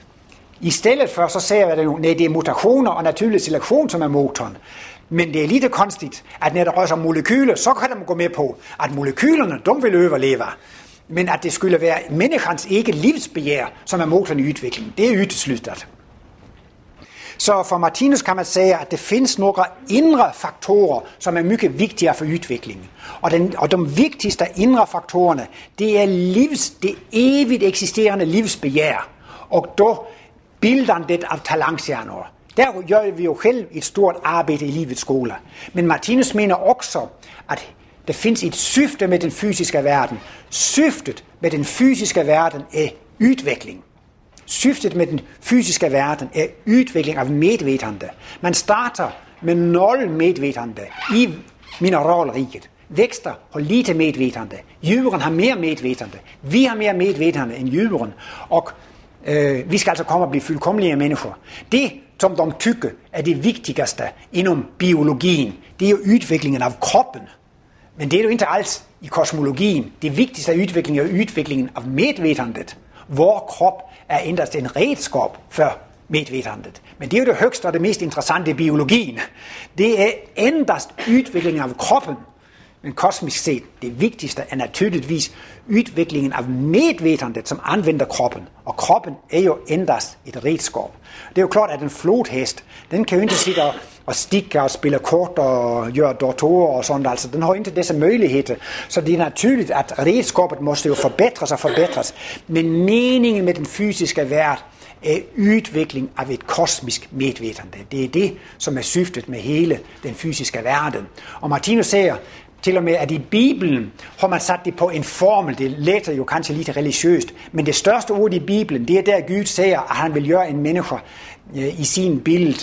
I stedet for, så ser jeg det, at det er mutationer og naturlig selektion, som er motoren. Men det er lidt konstigt, at når der rører sig om molekyler, så kan de gå med på, at molekylerne, de vil overleve. Men at det skulle være menneskens eget livsbegær, som er motoren i udviklingen, det er utesluttet. Så for Martinus kan man sige, at det findes nogle indre faktorer, som er meget vigtige for udviklingen. Og de vigtigste indre faktorerne, det er det evigt eksisterende livsbegær. Og da bildandet af talentstjerner. Der gør vi jo selv et stort arbejde i livets skole. Men Martinus mener også, at der findes et syfte med den fysiske verden. Syftet med den fysiske verden er udvikling. syftet med den fysiska världen är utveckling av medvetande. Man startar med 0 medvetande i mineralriket. Växter har lite medvetande. Djuren har mer medvetande. Vi har mer medvetande än djuren. Och vi ska alltså komma att bli fullkomliga människor. Det som de tycker är det viktigaste inom biologin, det är ju utvecklingen av kroppen. Men det är ju inte alls i kosmologin. Det viktigaste utvecklingen är utvecklingen av medvetandet. Vår kropp är endast en redskap för medvetandet. Men det är ju det högsta och det mest intressanta i biologin. Det är endast utvecklingen av kroppen. Men kosmiskt sett, det viktigaste är naturligtvis utvecklingen av medvetandet som använder kroppen. Och kroppen är ju endast ett redskap. Det är ju klart att en flodhäst, den kan ju inte sitta och sticka och spela kort och göra datorer och sånt. Alltså, den har inte dessa möjligheter. Så det är naturligt att redskapet måste ju förbättras och förbättras. Men meningen med den fysiska världen är utveckling av ett kosmiskt medvetande. Det är det som är syftet med hela den fysiska världen. Och Martinus säger till och med att i Bibeln har man satt det på en formel. Det låter ju kanske lite religiöst. Men det största ord i Bibeln, det är där Gud säger att han vill göra en människa i sin bild.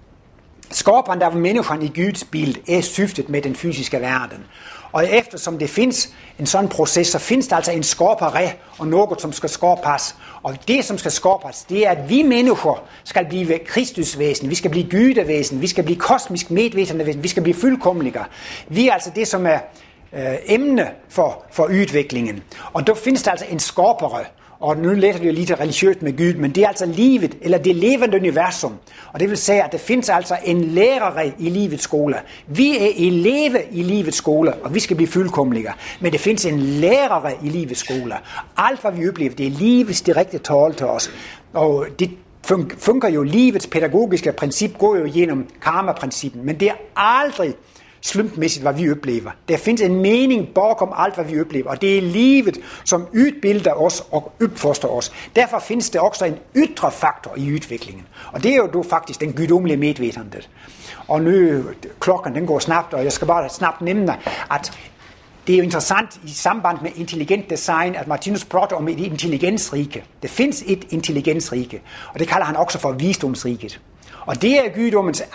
Skapande av människan i Guds bild är syftet med den fysiska världen. Och eftersom det finns en sån process så finns det alltså en skapare och något som ska skapas. Och det som ska skapas, det är att vi människor ska bli Kristusväsen, vi ska bli gudaväsen, vi ska bli kosmiskt medvetande väsen, vi ska bli fullkomliga. Vi är alltså det som är ämne för utvecklingen. Och då finns det alltså en skapare. Och nu låter det ju lite religiöst med Gud, men det är alltså livet, eller det levande universum. Och det vill säga att det finns alltså en lärare i livets skola. Vi är elever i livets skola och vi ska bli fullkomliga. Men det finns en lärare i livets skola. Allt vad vi upplever, det är livets direkta tal till oss. Och det funkar ju, livets pedagogiska princip går ju genom karma-principen, men det är aldrig slumpmässigt vad vi upplever. Det finns en mening bakom allt vad vi upplever, och det är livet som utbildar oss och uppfostrar oss. Därför finns det också en yttre faktor i utvecklingen, och det är ju då faktiskt den gudomliga medvetandet. Och nu, klockan den går snabbt, och jag ska bara snabbt nämna att det är ju intressant i samband med intelligent design att Martinus pratar om ett intelligensrike. Det finns ett intelligensrike, och det kallar han också för visdomsriket. Och det är gudomens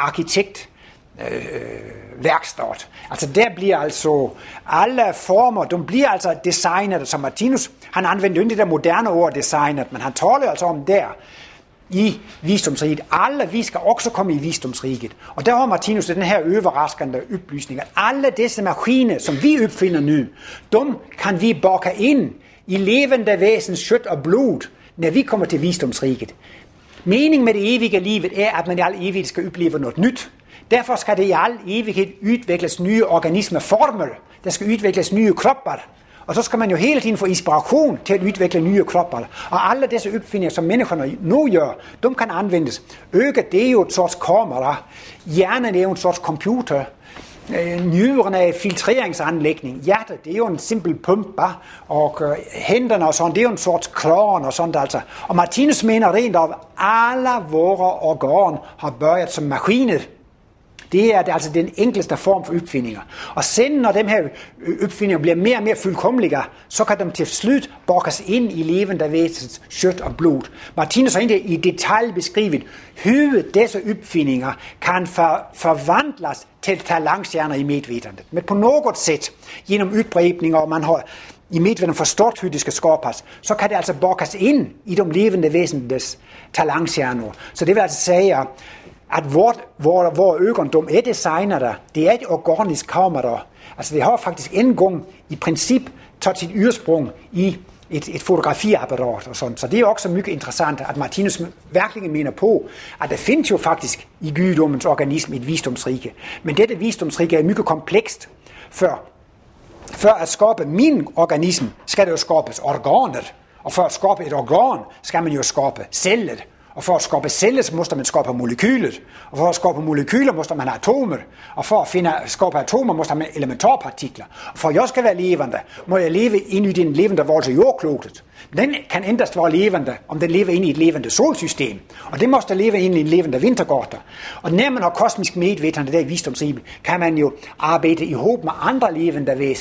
verkstad. Alltså där blir alltså alla former, de blir alltså designade som Martinus. Han använder inte det moderna ordet designat, men han talar alltså om där i visdomsriket. Alla vi ska också komma i visdomsriket. Och där har Martinus den här överraskande upplysningen att alla dessa maskiner som vi uppfinner nu, de kan vi baka in i levande väsens kött och blod när vi kommer till visdomsriket. Meningen med det eviga livet är att man i all evighet ska uppleva något nytt. Därför ska det i all evighet utvecklas nya organismer, former. Det ska utvecklas nya kroppar. Och så ska man ju hela tiden få inspiration till att utveckla nya kroppar. Och alla dessa uppfinningar som människorna nu gör, de kan användas. Ögat, det är ju ett sorts kamera. Hjärnan är ju en sorts computer. Njuren är filtreringsanläggning. Hjärtat, det är ju en simpel pumpa. Och händerna och sånt, det är ju en sorts kran och sånt alltså. Och Martinus menar rent av alla våra organ har börjat som maskiner. Det är alltså den enklaste form för uppfinningar. Och sen när de här uppfinningarna blir mer och mer fullkomliga, så kan de till slut bakas in i levande väsens kött och blod. Martinus har inte i detalj beskrivit hur dessa uppfinningar kan förvandlas till talangshjärnor i medvetandet. Men på något sätt, genom upprepningar, och man har i medvetandet förstått hur det ska skapas, så kan det alltså bakas in i de levande väsendets talangshjärnor. Så det vill alltså säga att våra ögon, de är designade, det är ett organiskt kamera. Alltså det har faktiskt en gång i princip tagit sitt ursprung i ett fotografiapparat och sånt. Så det är också mycket intressant att Martinus verkligen menar på att det finns ju faktiskt i gudomens organism ett visdomsrike. Men detta visdomsrike är mycket komplext. För att skapa min organism ska det ju skapas organer. Och för att skapa ett organ ska man ju skapa celler. Och för att skapa celler så måste man skapa molekyler. Och för att skapa molekyler måste man ha atomer. Och för att skapa atomer måste man ha elementarpartiklar. Och för att jag ska vara levande må jag leva in i den levande varelse jordklotet. Den kan endast vara levande om den lever in i ett levande solsystem. Och det måste leva in i en levande vintergata. Och när man har kosmisk medvetande där i visdomsriket kan man ju arbeta ihop med andra levande väsen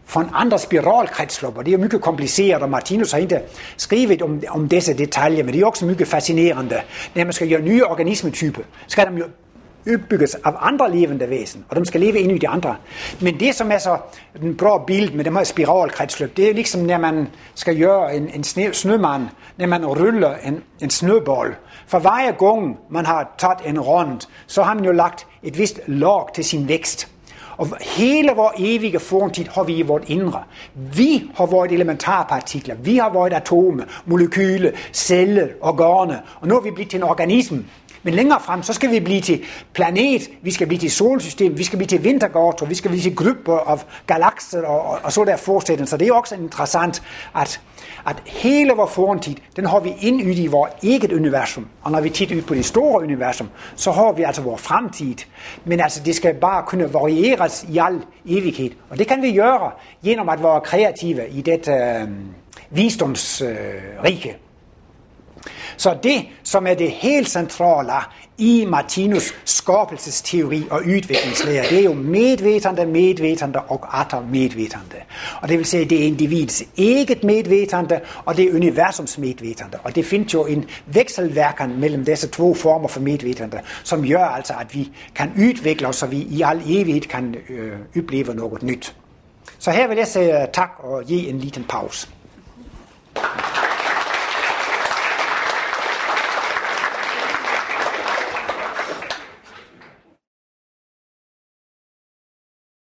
från andra spiralkretslopp, och det är mycket komplicerat och Martinus har inte skrivit om dessa detaljer, men det är också mycket fascinerande. När man ska göra nya organismetyper ska de ju uppbyggas av andra levande väsen, och de ska leva in i de andra. Men det som är så en bra bild med de här spiralkretslopp, det är liksom när man ska göra en snöman, när man rullar en snöboll. För varje gång man har tagit en rond så har man ju lagt ett visst lag till sin växt. Och hela vår eviga forntid har vi i vårt inre. Vi har varit elementarpartiklar, vi har varit atomer, molekyler, celler, organer, och nu har vi blivit till en organism. Men längre fram så ska vi bli till planet, vi ska bli till solsystem, vi ska bli till vintergator, vi ska bli till grupper av galaxer och så där fortsättning. Så det är också intressant att hela vår forntid, den har vi inuti i vårt eget universum. Och när vi tittar ut på det stora universum så har vi alltså vår framtid. Men alltså det ska bara kunna varieras i all evighet. Och det kan vi göra genom att vara kreativa i detta visdomsrike. Så det som är det helt centrala i Martinus skapelsesteori och utvecklingslära, det är ju medvetande och atamedvetande. Och det vill säga det är individets eget medvetande och det är universums medvetande. Och det finns ju en växelverkan mellan dessa två former för medvetande som gör alltså att vi kan utveckla oss så vi i all evighet kan uppleva något nytt. Så här vill jag säga tack och ge en liten paus.